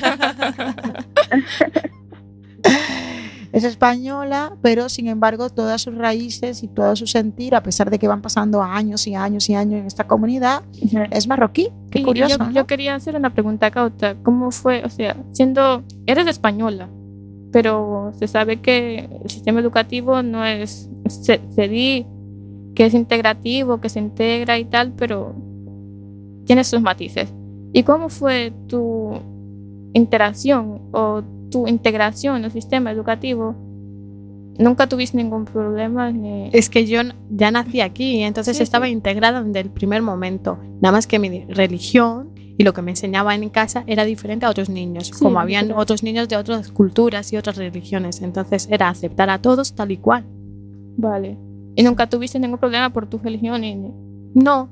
Es española, pero sin embargo todas sus raíces y todo su sentir, a pesar de que van pasando años y años y años en esta comunidad, uh-huh. es marroquí. Qué y curioso, yo, ¿no? yo quería hacer una pregunta, Cauta. ¿Cómo fue? O sea, siendo, eres española, pero se sabe que el sistema educativo no es, se, se di que es integrativo, que se integra y tal, pero tiene sus matices. ¿Y cómo fue tu interacción o tu integración en el sistema educativo? ¿Nunca tuviste ningún problema? Ni... Es que yo ya nací aquí, entonces sí, estaba sí. integrada desde el primer momento. Nada más que mi religión y lo que me enseñaban en casa era diferente a otros niños, sí, como habían diferente. Otros niños de otras culturas y otras religiones. Entonces era aceptar a todos tal y cual. Vale. ¿Y nunca tuviste ningún problema por tu religión? Y... No.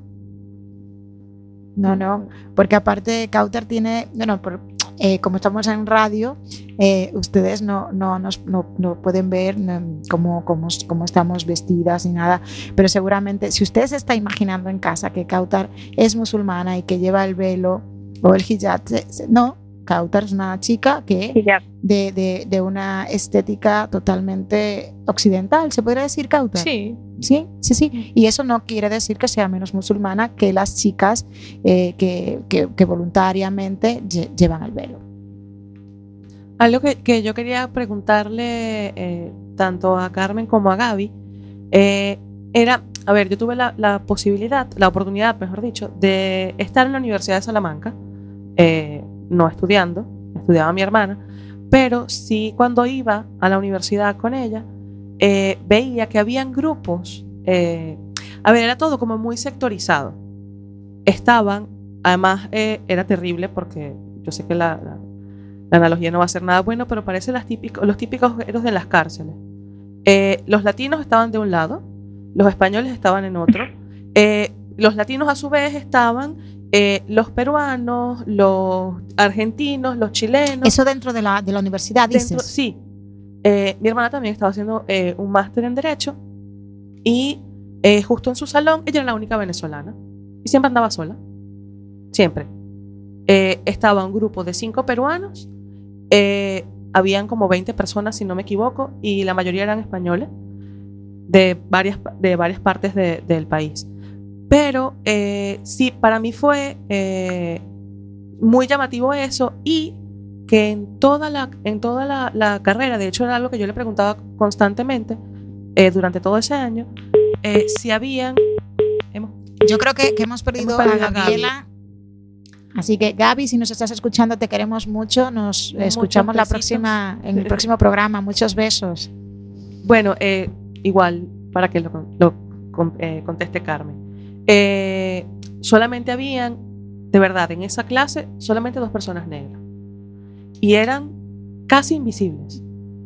No, no, porque aparte Kautar tiene, bueno, por, eh, como estamos en radio, eh, ustedes no, no, nos, no, no pueden ver no, cómo, cómo, cómo estamos vestidas ni nada, pero seguramente si usted se está imaginando en casa que Kautar es musulmana y que lleva el velo o el hijab, no, Kautar es una chica que de, de, de una estética totalmente occidental, ¿se podría decir, Kautar? Sí. Sí, sí, sí. Y eso no quiere decir que sea menos musulmana que las chicas eh, que, que, que voluntariamente lle- llevan el velo. Algo que, que yo quería preguntarle eh, tanto a Carmen como a Gaby eh, era, a ver, yo tuve la, la posibilidad, la oportunidad, mejor dicho, de estar en la Universidad de Salamanca, eh, no estudiando, estudiaba mi hermana, pero sí cuando iba a la universidad con ella, eh, veía que habían grupos, eh, a ver, era todo como muy sectorizado. Estaban, además eh, era terrible porque yo sé que la, la, la analogía no va a ser nada bueno, pero parece las típicos, los típicos guerreros de las cárceles. Eh, los latinos estaban de un lado, los españoles estaban en otro, eh, los latinos a su vez estaban eh, los peruanos, los argentinos, los chilenos. Eso dentro de la, de la universidad, dices. Dentro, sí. Eh, mi hermana también estaba haciendo eh, un máster en Derecho y eh, justo en su salón ella era la única venezolana y siempre andaba sola, siempre. Eh, estaba un grupo de cinco peruanos, eh, habían como veinte personas si no me equivoco y la mayoría eran españoles de varias, de varias partes de, del país. Pero eh, sí, para mí fue eh, muy llamativo eso y que en toda la, en toda la, la carrera, de hecho era algo que yo le preguntaba constantemente eh, durante todo ese año, eh, si habían... Hemos, yo creo que, que hemos perdido, hemos perdido a Gabriela. Así que Gaby, si nos estás escuchando, te queremos mucho. Nos Muchos escuchamos la próxima, en el próximo programa. Muchos besos. Bueno, eh, igual, para que lo, lo eh, conteste Carmen. Eh, solamente habían, de verdad, en esa clase, solamente dos personas negras. Y eran casi invisibles.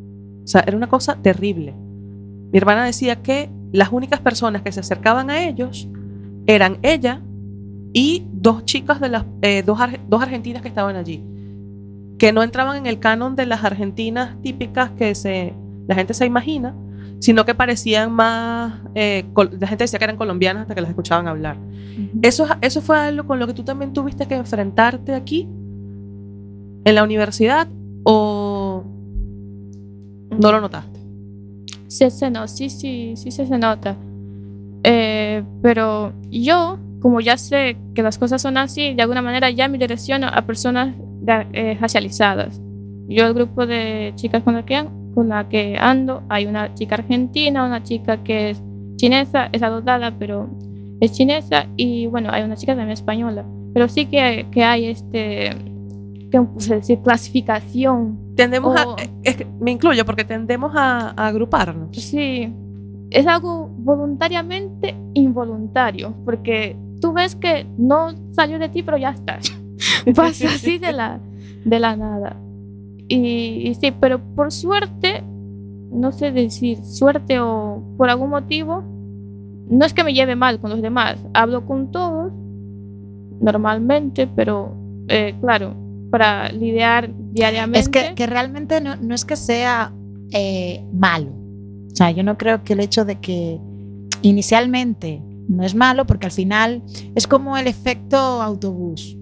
O sea, era una cosa terrible. Mi hermana decía que las únicas personas que se acercaban a ellos eran ella y dos chicas de las eh, dos, ar- dos argentinas que estaban allí, que no entraban en el canon de las argentinas típicas que se, la gente se imagina, sino que parecían más, eh, col- la gente decía que eran colombianas hasta que las escuchaban hablar. Uh-huh. Eso, eso fue algo con lo que tú también tuviste que enfrentarte aquí en la universidad, ¿o no lo notaste? Sí, se no, sí, sí, sí, sí se nota. Eh, pero yo, como ya sé que las cosas son así, de alguna manera ya me direcciono a personas eh, racializadas. Yo, el grupo de chicas con la, que, con la que ando, hay una chica argentina, una chica que es chinesa, es adoptada, pero es chinesa, y bueno, hay una chica también española. Pero sí que, que hay este, ¿cómo se dice? Clasificación. Tendemos o, a, es que me incluyo porque tendemos a, a agruparnos. Sí, es algo voluntariamente involuntario, porque tú ves que no salió de ti, pero ya está. Pasa así de la, de la nada. Y, y sí, pero por suerte, no sé decir suerte o por algún motivo, no es que me lleve mal con los demás. Hablo con todos normalmente, pero eh, claro, para lidiar diariamente. Es que, que realmente no, no es que sea eh, malo. O sea, yo no creo que el hecho de que inicialmente no es malo, porque al final es como el efecto autobús.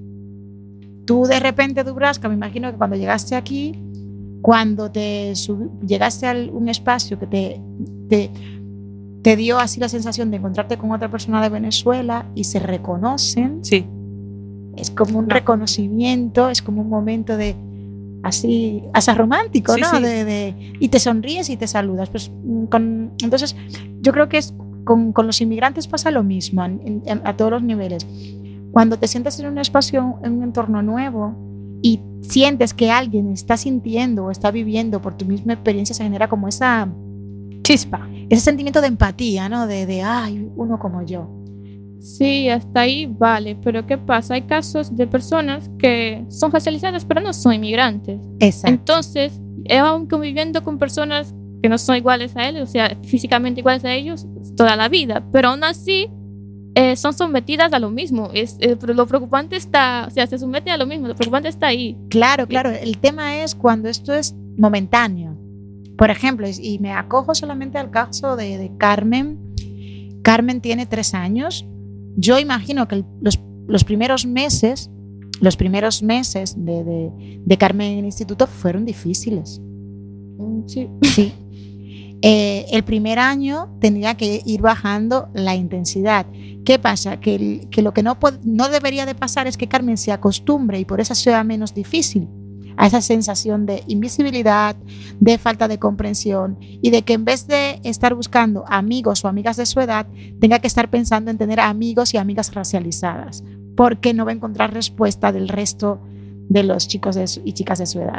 Tú de repente, Dubrasca, me imagino que cuando llegaste aquí, cuando te sub- llegaste a un espacio que te, te, te dio así la sensación de encontrarte con otra persona de Venezuela y se reconocen. Sí. Es como un no. reconocimiento, es como un momento de así, hasta romántico, sí, ¿no? Sí. De, de, y te sonríes y te saludas. Pues, con, entonces, yo creo que es, con, con los inmigrantes pasa lo mismo en, en, a todos los niveles. Cuando te sientas en un espacio, en un entorno nuevo y sientes que alguien está sintiendo o está viviendo por tu misma experiencia, se genera como esa chispa, ese sentimiento de empatía, ¿no? De, de ay, uno como yo. Sí, hasta ahí vale, pero ¿qué pasa? Hay casos de personas que son racializadas pero no son inmigrantes. Exacto. Entonces, aún conviviendo con personas que no son iguales a él, o sea, físicamente iguales a ellos toda la vida, pero aún así eh, son sometidas a lo mismo. Es, eh, lo preocupante está, o sea, se someten a lo mismo, lo preocupante está ahí. Claro, claro, el tema es cuando esto es momentáneo. Por ejemplo, y me acojo solamente al caso de, de Carmen. Carmen tiene tres años. Yo imagino que los, los primeros meses, los primeros meses de, de, de Carmen en el instituto fueron difíciles. Sí. Sí. Eh, el primer año tendría que ir bajando la intensidad. ¿Qué pasa? Que, el, que lo que no, no debería de pasar es que Carmen se acostumbre y por eso sea menos difícil a esa sensación de invisibilidad, de falta de comprensión y de que en vez de estar buscando amigos o amigas de su edad, tenga que estar pensando en tener amigos y amigas racializadas, porque no va a encontrar respuesta del resto de los chicos de su, y chicas de su edad.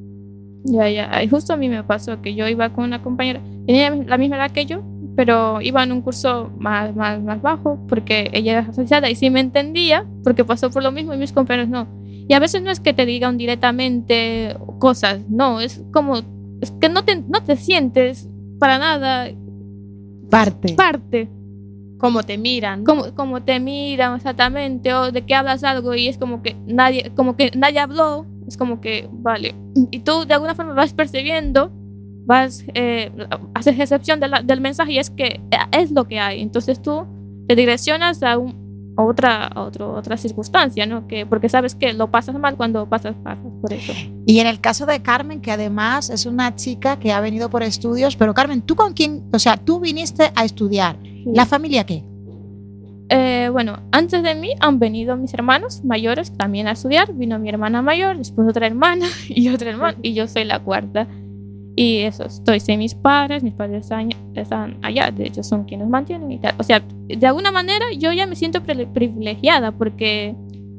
Ya, ya, y justo a mí me pasó que yo iba con una compañera, tenía la misma edad que yo, pero iba en un curso más, más, más bajo, porque ella era racializada y sí me entendía, porque pasó por lo mismo y mis compañeros no. Y a veces no es que te digan directamente cosas, no, es como, es que no te, no te sientes para nada parte. Parte. Como te miran. Como, como te miran exactamente, o de que hablas algo y es como que nadie, como que nadie habló, es como que, vale. Y tú de alguna forma vas percibiendo, vas, eh, haces excepción de la, del mensaje y es que es lo que hay. Entonces tú te direccionas a un A otra, a otro, otra circunstancia, ¿no? Que, porque sabes que lo pasas mal cuando pasas, pasas por eso. Y en el caso de Carmen, que además es una chica que ha venido por estudios, pero Carmen, ¿tú con quién? O sea, tú viniste a estudiar. Sí. ¿La familia qué? Eh, bueno, antes de mí han venido mis hermanos mayores también a estudiar. Vino mi hermana mayor, después otra hermana y otra hermana, y yo soy la cuarta. Y eso, estoy sin mis padres, mis padres están, están allá, de hecho son quienes mantienen y tal. O sea, de alguna manera yo ya me siento privilegiada porque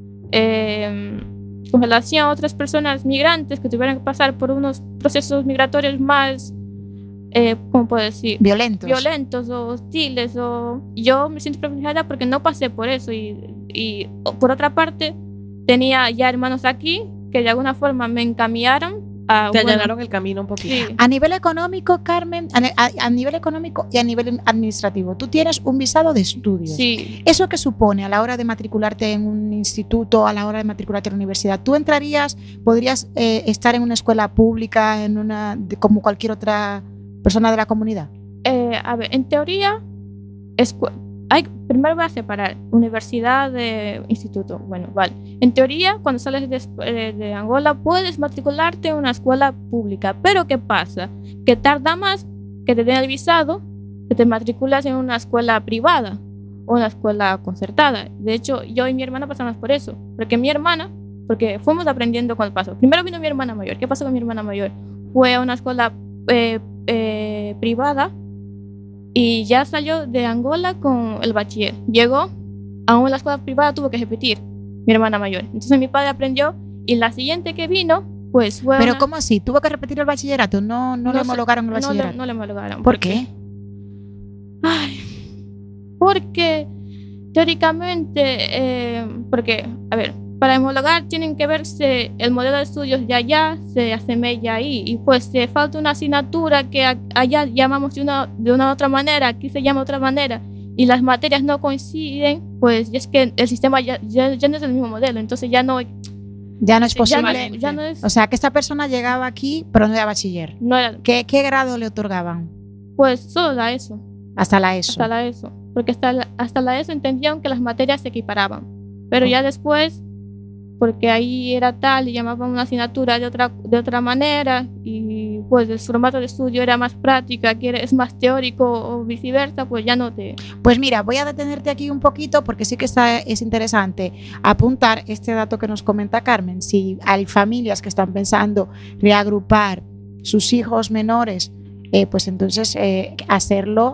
eh, con relación a otras personas migrantes que tuvieran que pasar por unos procesos migratorios más, eh, ¿cómo puedo decir? Violentos. Violentos o hostiles. O, yo me siento privilegiada porque no pasé por eso. Y, y por otra parte, tenía ya hermanos aquí que de alguna forma me encaminaron Ah, Te bueno, allanaron el camino un poquito. sí. A nivel económico, Carmen, a, ne- a- a nivel económico y a nivel administrativo, tú tienes un visado de estudios. Sí, ¿Eso qué supone a la hora de matricularte en un instituto, a la hora de matricularte en la universidad? ¿Tú entrarías, podrías eh, estar en una escuela pública, en una, de- como cualquier otra persona de la comunidad? Eh, a ver, en teoría, escu- hay, primero voy a separar universidad de instituto. Bueno, vale. En teoría, cuando sales de, escu- eh, de Angola, puedes matricularte en una escuela pública. Pero ¿qué pasa? Que tarda más que te den el visado, que te matriculas en una escuela privada o una escuela concertada. De hecho, yo y mi hermana pasamos por eso. Porque mi hermana, porque fuimos aprendiendo con el paso. Primero vino mi hermana mayor. ¿Qué pasó con mi hermana mayor? Fue a una escuela eh, eh, privada y ya salió de Angola con el bachiller. Llegó a la escuela privada, tuvo que repetir, mi hermana mayor. Entonces mi padre aprendió y la siguiente que vino, pues fue. Pero una- ¿cómo así? ¿Tuvo que repetir el bachillerato? ¿No, no, le sé, homologaron el no le- bachillerato? No le, homologaron. ¿Por porque- qué? Ay, porque teóricamente, eh, porque, a ver, para homologar tienen que verse el modelo de estudios de allá, se asemella ahí, y pues si falta una asignatura que a- allá llamamos de una, de una otra manera, aquí se llama de otra manera, y las materias no coinciden, pues ya es que el sistema ya, ya, ya no es el mismo modelo, entonces ya no, Ya no es ya posible. no, ya no es, O sea, que esta persona llegaba aquí, pero no era bachiller. no era, ¿Qué, qué grado le otorgaban? pues solo la ESO, Hasta la ESO. hasta la ESO, porque hasta la, hasta la ESO entendieron que las materias se equiparaban, pero ya después, porque ahí era tal y llamaban una asignatura de otra, de otra manera y pues el formato de estudio era más práctico, aquí era- es más teórico o viceversa, pues ya no te... Pues mira, voy a detenerte aquí un poquito porque sí que está, es interesante apuntar este dato que nos comenta Carmen. Si hay familias que están pensando reagrupar sus hijos menores, eh, pues entonces eh, hacerlo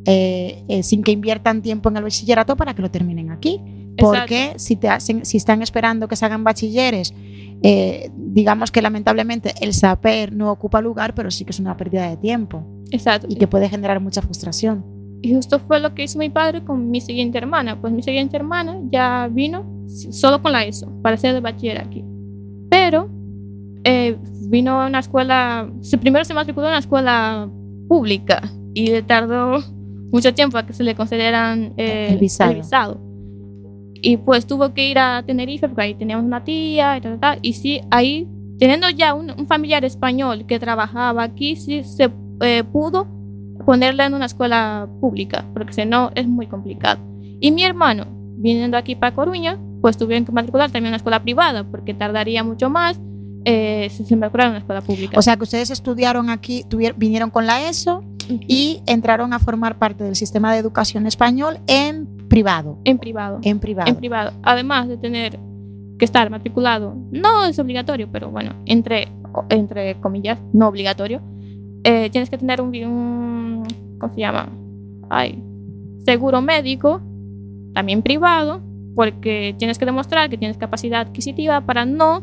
eh, eh, sin que inviertan tiempo en el bachillerato para que lo terminen aquí. Porque si, te hacen, si están esperando que se hagan bachilleres, eh, digamos que lamentablemente el saber no ocupa lugar, pero sí que es una pérdida de tiempo Exacto. y que puede generar mucha frustración. Y justo fue lo que hizo mi padre con mi siguiente hermana. Pues mi siguiente hermana ya vino solo con la ESO para hacer el bachiller aquí. Pero eh, vino a una escuela, se- primero se matriculó en una escuela pública y le tardó mucho tiempo a que se le concedieran eh, El visado. el visado. Y pues tuvo que ir a Tenerife porque ahí teníamos una tía y tal, tal, tal. Y sí, ahí, teniendo ya un, un familiar español que trabajaba aquí, sí se eh, pudo ponerla en una escuela pública, porque si no es muy complicado. Y mi hermano, viniendo aquí para Coruña, pues tuvieron que matricular también en una escuela privada, porque tardaría mucho más eh, si se matricularon en una escuela pública. O sea que ustedes estudiaron aquí, tuvier- vinieron con la ESO y entraron a formar parte del sistema de educación español en privado. en privado. En privado. En privado. Además de tener que estar matriculado, no es obligatorio, pero bueno, entre, entre comillas, no obligatorio, eh, tienes que tener un, un, ¿cómo se llama? Ay, seguro médico, también privado, porque tienes que demostrar que tienes capacidad adquisitiva para no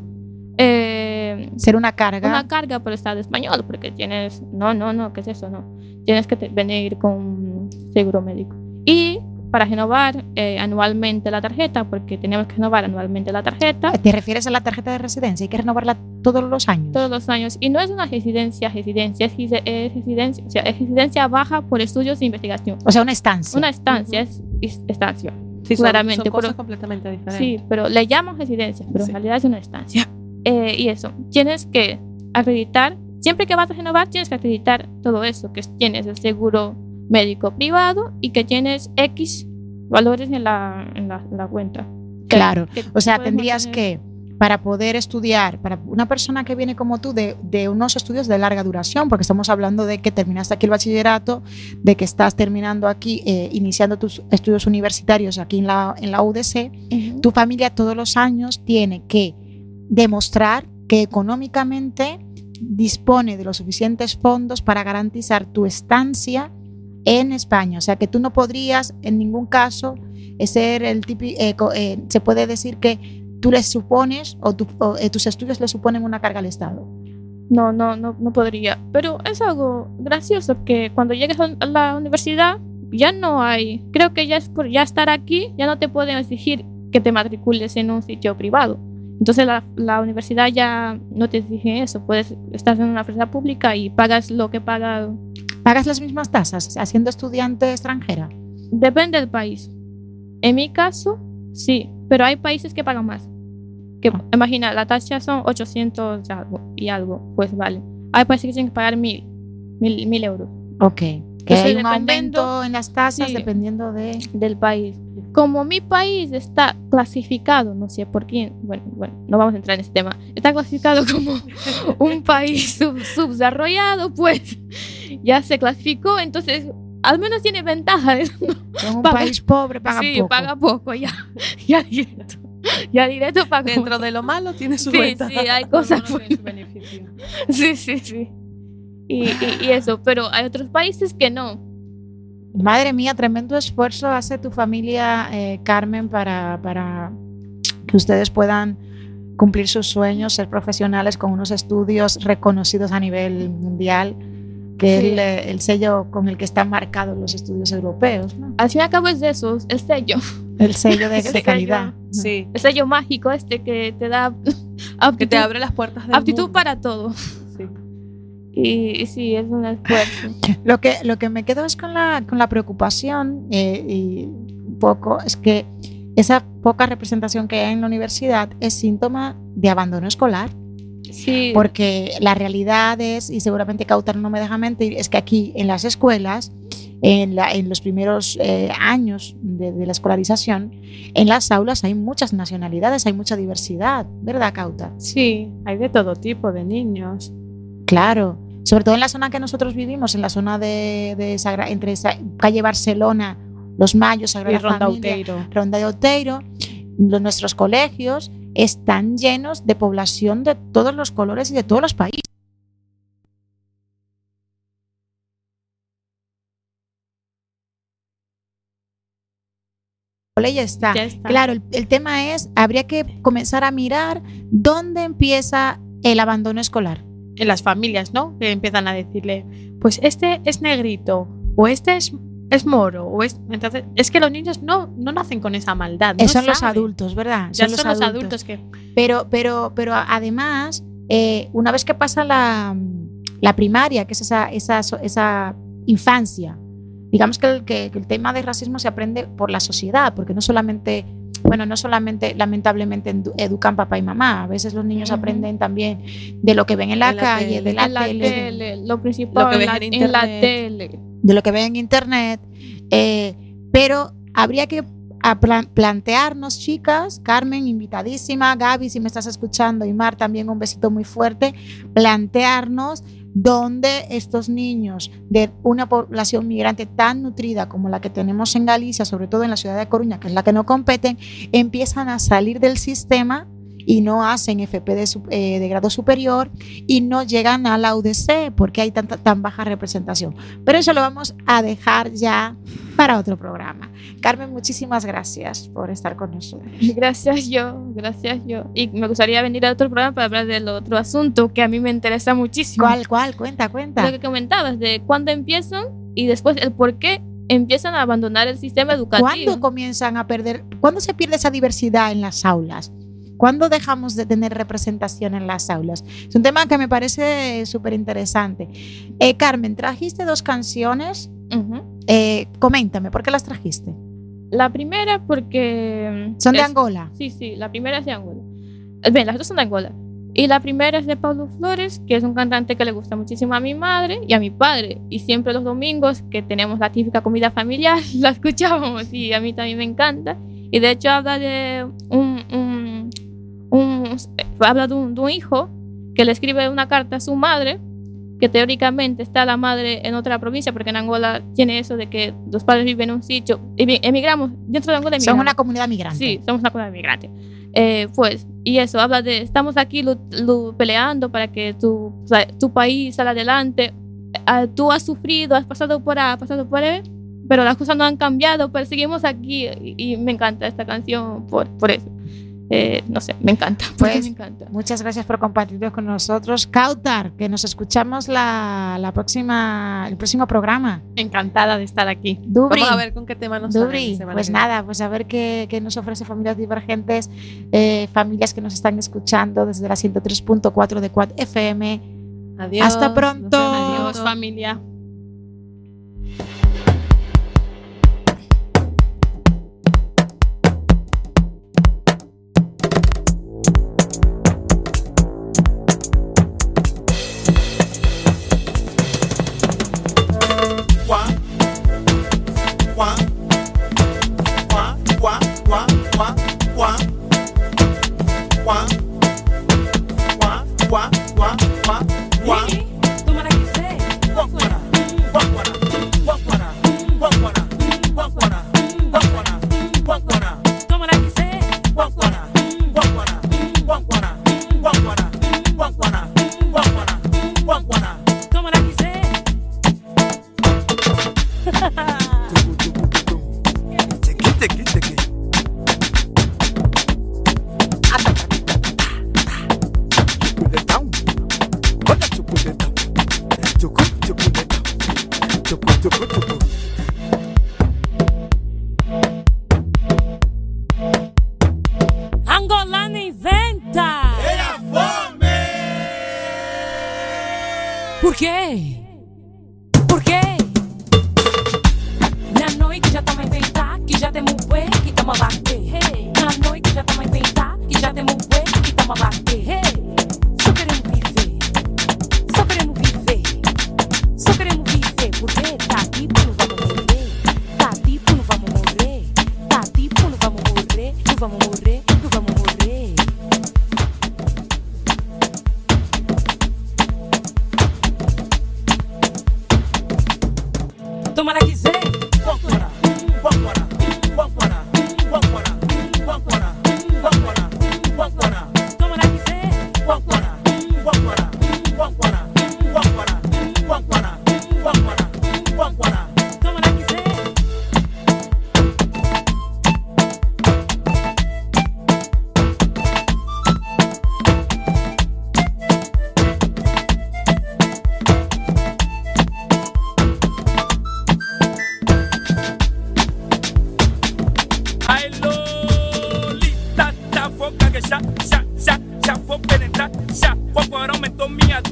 eh, Ser una carga. una carga por el Estado español, porque tienes, no, no, no, ¿qué es eso? No, tienes que te- venir con seguro médico. Y para renovar eh, anualmente la tarjeta, porque tenemos que renovar anualmente la tarjeta ¿Te refieres a la tarjeta de residencia? Hay que renovarla todos los años. todos los años. Y no es una residencia, residencia, es, resi- es residencia, o sea, es residencia baja por estudios de investigación. O sea, una estancia. Una estancia es es estancia. Sí, son, claramente, son cosas pero- completamente diferentes. Sí, pero le llaman residencia, pero Sí. en realidad es una estancia. Eh, y eso, tienes que acreditar, siempre que vas a renovar, tienes que acreditar todo eso, que tienes el seguro médico privado y que tienes X valores en la, en la, en la cuenta. Que- Claro. que O sea, puedes tendrías mantener- que, para poder estudiar, para una persona que viene como tú de, de unos estudios de larga duración, porque estamos hablando de que terminaste aquí el bachillerato, de que estás terminando aquí, eh, iniciando tus estudios universitarios aquí en la, en la U D C, Ujú. tu familia todos los años tiene que demostrar que económicamente dispone de los suficientes fondos para garantizar tu estancia en España. O sea, que tú no podrías en ningún caso eh, ser el típico, eh, co- eh, se puede decir que tú les supones o, tu- o, eh, tus estudios le suponen una carga al Estado. No, no, no, no podría. Pero es algo gracioso que cuando llegues a la universidad ya no hay. Creo que ya es por ya estar aquí, ya no te pueden exigir que te matricules en un sitio privado. Entonces la, la universidad ya no te exige eso, puedes estar en una universidad pública y pagas lo que paga. ¿Pagas las mismas tasas siendo estudiante extranjera? Depende del país. En mi caso, sí, pero hay países que pagan más. Que, Ah. Imagina, la tasa son ochocientos y algo, y algo, pues vale. Hay países que tienen que pagar mil, mil, mil euros Ok. Que Eso hay un dependiendo- aumento en las tasas sí. dependiendo de... del país. Como mi país está clasificado, no sé por quién, bueno, bueno, no vamos a entrar en ese tema, está clasificado como un país sub- subdesarrollado, pues ya se clasificó, entonces al menos tiene ventaja. En un Paga- país pobre pagan sí, poco. paga poco, ya, ya directo, ya directo paga Dentro de lo malo tiene su Sí, ventaja. sí, hay cosas. Bueno, tiene su beneficio. Sí, sí, sí. Y, y, y eso, pero hay otros países que no. Madre mía, tremendo esfuerzo hace tu familia, eh, Carmen, para, para que ustedes puedan cumplir sus sueños, ser profesionales con unos estudios reconocidos a nivel mundial, que Sí. es el, eh, el sello con el que están marcados los estudios europeos, ¿no? Al fin y al cabo es de eso, el sello. El sello de, El de sello. calidad. Sí, El sello mágico este que te da aptitud, que te abre las puertas del aptitud mundo. para todo. Sí. Y, y sí, es un esfuerzo. Lo que, lo que me quedo es con la, con la preocupación eh, y un poco es que esa poca representación que hay en la universidad es síntoma de abandono escolar. Sí, Porque la realidad es, y seguramente Kautar no me deja mentir, es que aquí en las escuelas, en, la, en los primeros eh, años de, de la escolarización, en las aulas hay muchas nacionalidades, hay mucha diversidad, ¿verdad, Kautar? Sí, hay de todo tipo de niños. Claro, sobre todo en la zona que nosotros vivimos, en la zona de, de Sagra- entre Sa- calle Barcelona, Los Mayos, Y Sagrada Ronda Familia, Outeiro. Ronda de Outeiro, los- nuestros colegios están llenos de población de todos los colores y de todos los países. Ya está. Ya está. Claro, el, el tema es, habría que comenzar a mirar dónde empieza el abandono escolar. En las familias, ¿no? Que empiezan a decirle, pues este es negrito, o este es, es moro, o es... Entonces, es que los niños no, no nacen con esa maldad. Eh, no son los saben. adultos, ¿verdad? Ya son los adultos que... Pero, pero, pero además, eh, una vez que pasa la, la primaria, que es esa, esa, esa infancia, digamos que el, que, que el tema de racismo se aprende por la sociedad, porque no solamente, bueno, no solamente lamentablemente edu- educan papá y mamá, a veces los niños Ujú. aprenden también de lo que ven en la De la calle, tele. de la, en la tele, tele, lo principal, Lo que en, ves la, en en la internet. tele. de lo que ven en internet, eh, pero habría que a plan- plantearnos, chicas, Carmen, invitadísima, Gaby, si me estás escuchando, y Mar, también un besito muy fuerte, plantearnos dónde estos niños de una población migrante tan nutrida como la que tenemos en Galicia, sobre todo en la ciudad de Coruña, que es la que no competen, empiezan a salir del sistema y no hacen F P de, su- eh, de grado superior y no llegan a la U D C porque hay tanta, tan baja representación. Pero eso lo vamos a dejar ya para otro programa. Carmen, muchísimas gracias por estar con nosotros. Gracias yo, gracias yo. Y me gustaría venir a otro programa para hablar del otro asunto que a mí me interesa muchísimo. ¿Cuál, cuál? Cuenta, cuenta. Lo que comentabas, de cuándo empiezan y después el por qué empiezan a abandonar el sistema educativo. ¿Cuándo comienzan a perder, cuándo se pierde esa diversidad en las aulas? ¿Cuándo dejamos de tener representación en las aulas? Es un tema que me parece súper interesante. Eh, Carmen, trajiste dos canciones. Ujú. Eh, coméntame, ¿por qué las trajiste? La primera porque... ¿Son de es- Angola? Sí, sí, la primera es de Angola. Eh, Bien, las dos son de Angola. Y la primera es de Paulo Flores, que es un cantante que le gusta muchísimo a mi madre y a mi padre. Y siempre los domingos, que tenemos la típica comida familiar, la escuchábamos y a mí también me encanta. Y de hecho habla de un, un, un- habla de un, de un hijo que le escribe una carta a su madre, que teóricamente está la madre en otra provincia, porque en Angola tiene eso de que los padres viven en un sitio, emi- emigramos, dentro de Angola Son emigramos. una comunidad migrante. Sí, somos una comunidad migrante. Eh, pues, y eso, habla de, estamos aquí lu- lu- peleando para que tu, o sea, tu país salga adelante. Ah, tú has sufrido, has pasado por A, has pasado por E, pero las cosas no han cambiado, pero seguimos aquí y, y me encanta esta canción por, por eso. Eh, no sé, me encanta. Pues, me encanta. Muchas gracias por compartirlo con nosotros. Kautar, que nos escuchamos la, la próxima, el próximo programa. Encantada de estar aquí. Dubri, Vamos a ver con qué tema nos Dubri, sale. pues nada, pues a ver qué, qué nos ofrece Familias Divergentes, eh, familias que nos están escuchando desde la ciento tres punto cuatro de Quad F M. Adiós. Hasta pronto. Adiós, familia. Angolana inventa! É a fome! Por quê? Por quê? Na noite já tamo a inventar que já temos bué que tamo a bater. Hey. Na noite já tamo a inventar que já temos bué que tamo a bater. Hey. Só queremos viver, só queremos viver, só queremos viver. Porque tá tipo não vamos morrer, tá tipo não vamos morrer, tá tipo não vamos morrer, não vamos morrer, não vamos morrer. Tomara que quiser. Guaguara, guaguara, guaguara, guaguara, guaguara, guaguara, guaguara. Tomara que quiser. Guaguara, guaguara, guaguara, guaguara, guaguara, guaguara, guaguara. Tomara que quiser. Ai, Lolita, tá foca que já, já, já, já vou penetrar, já vou para aumentou minha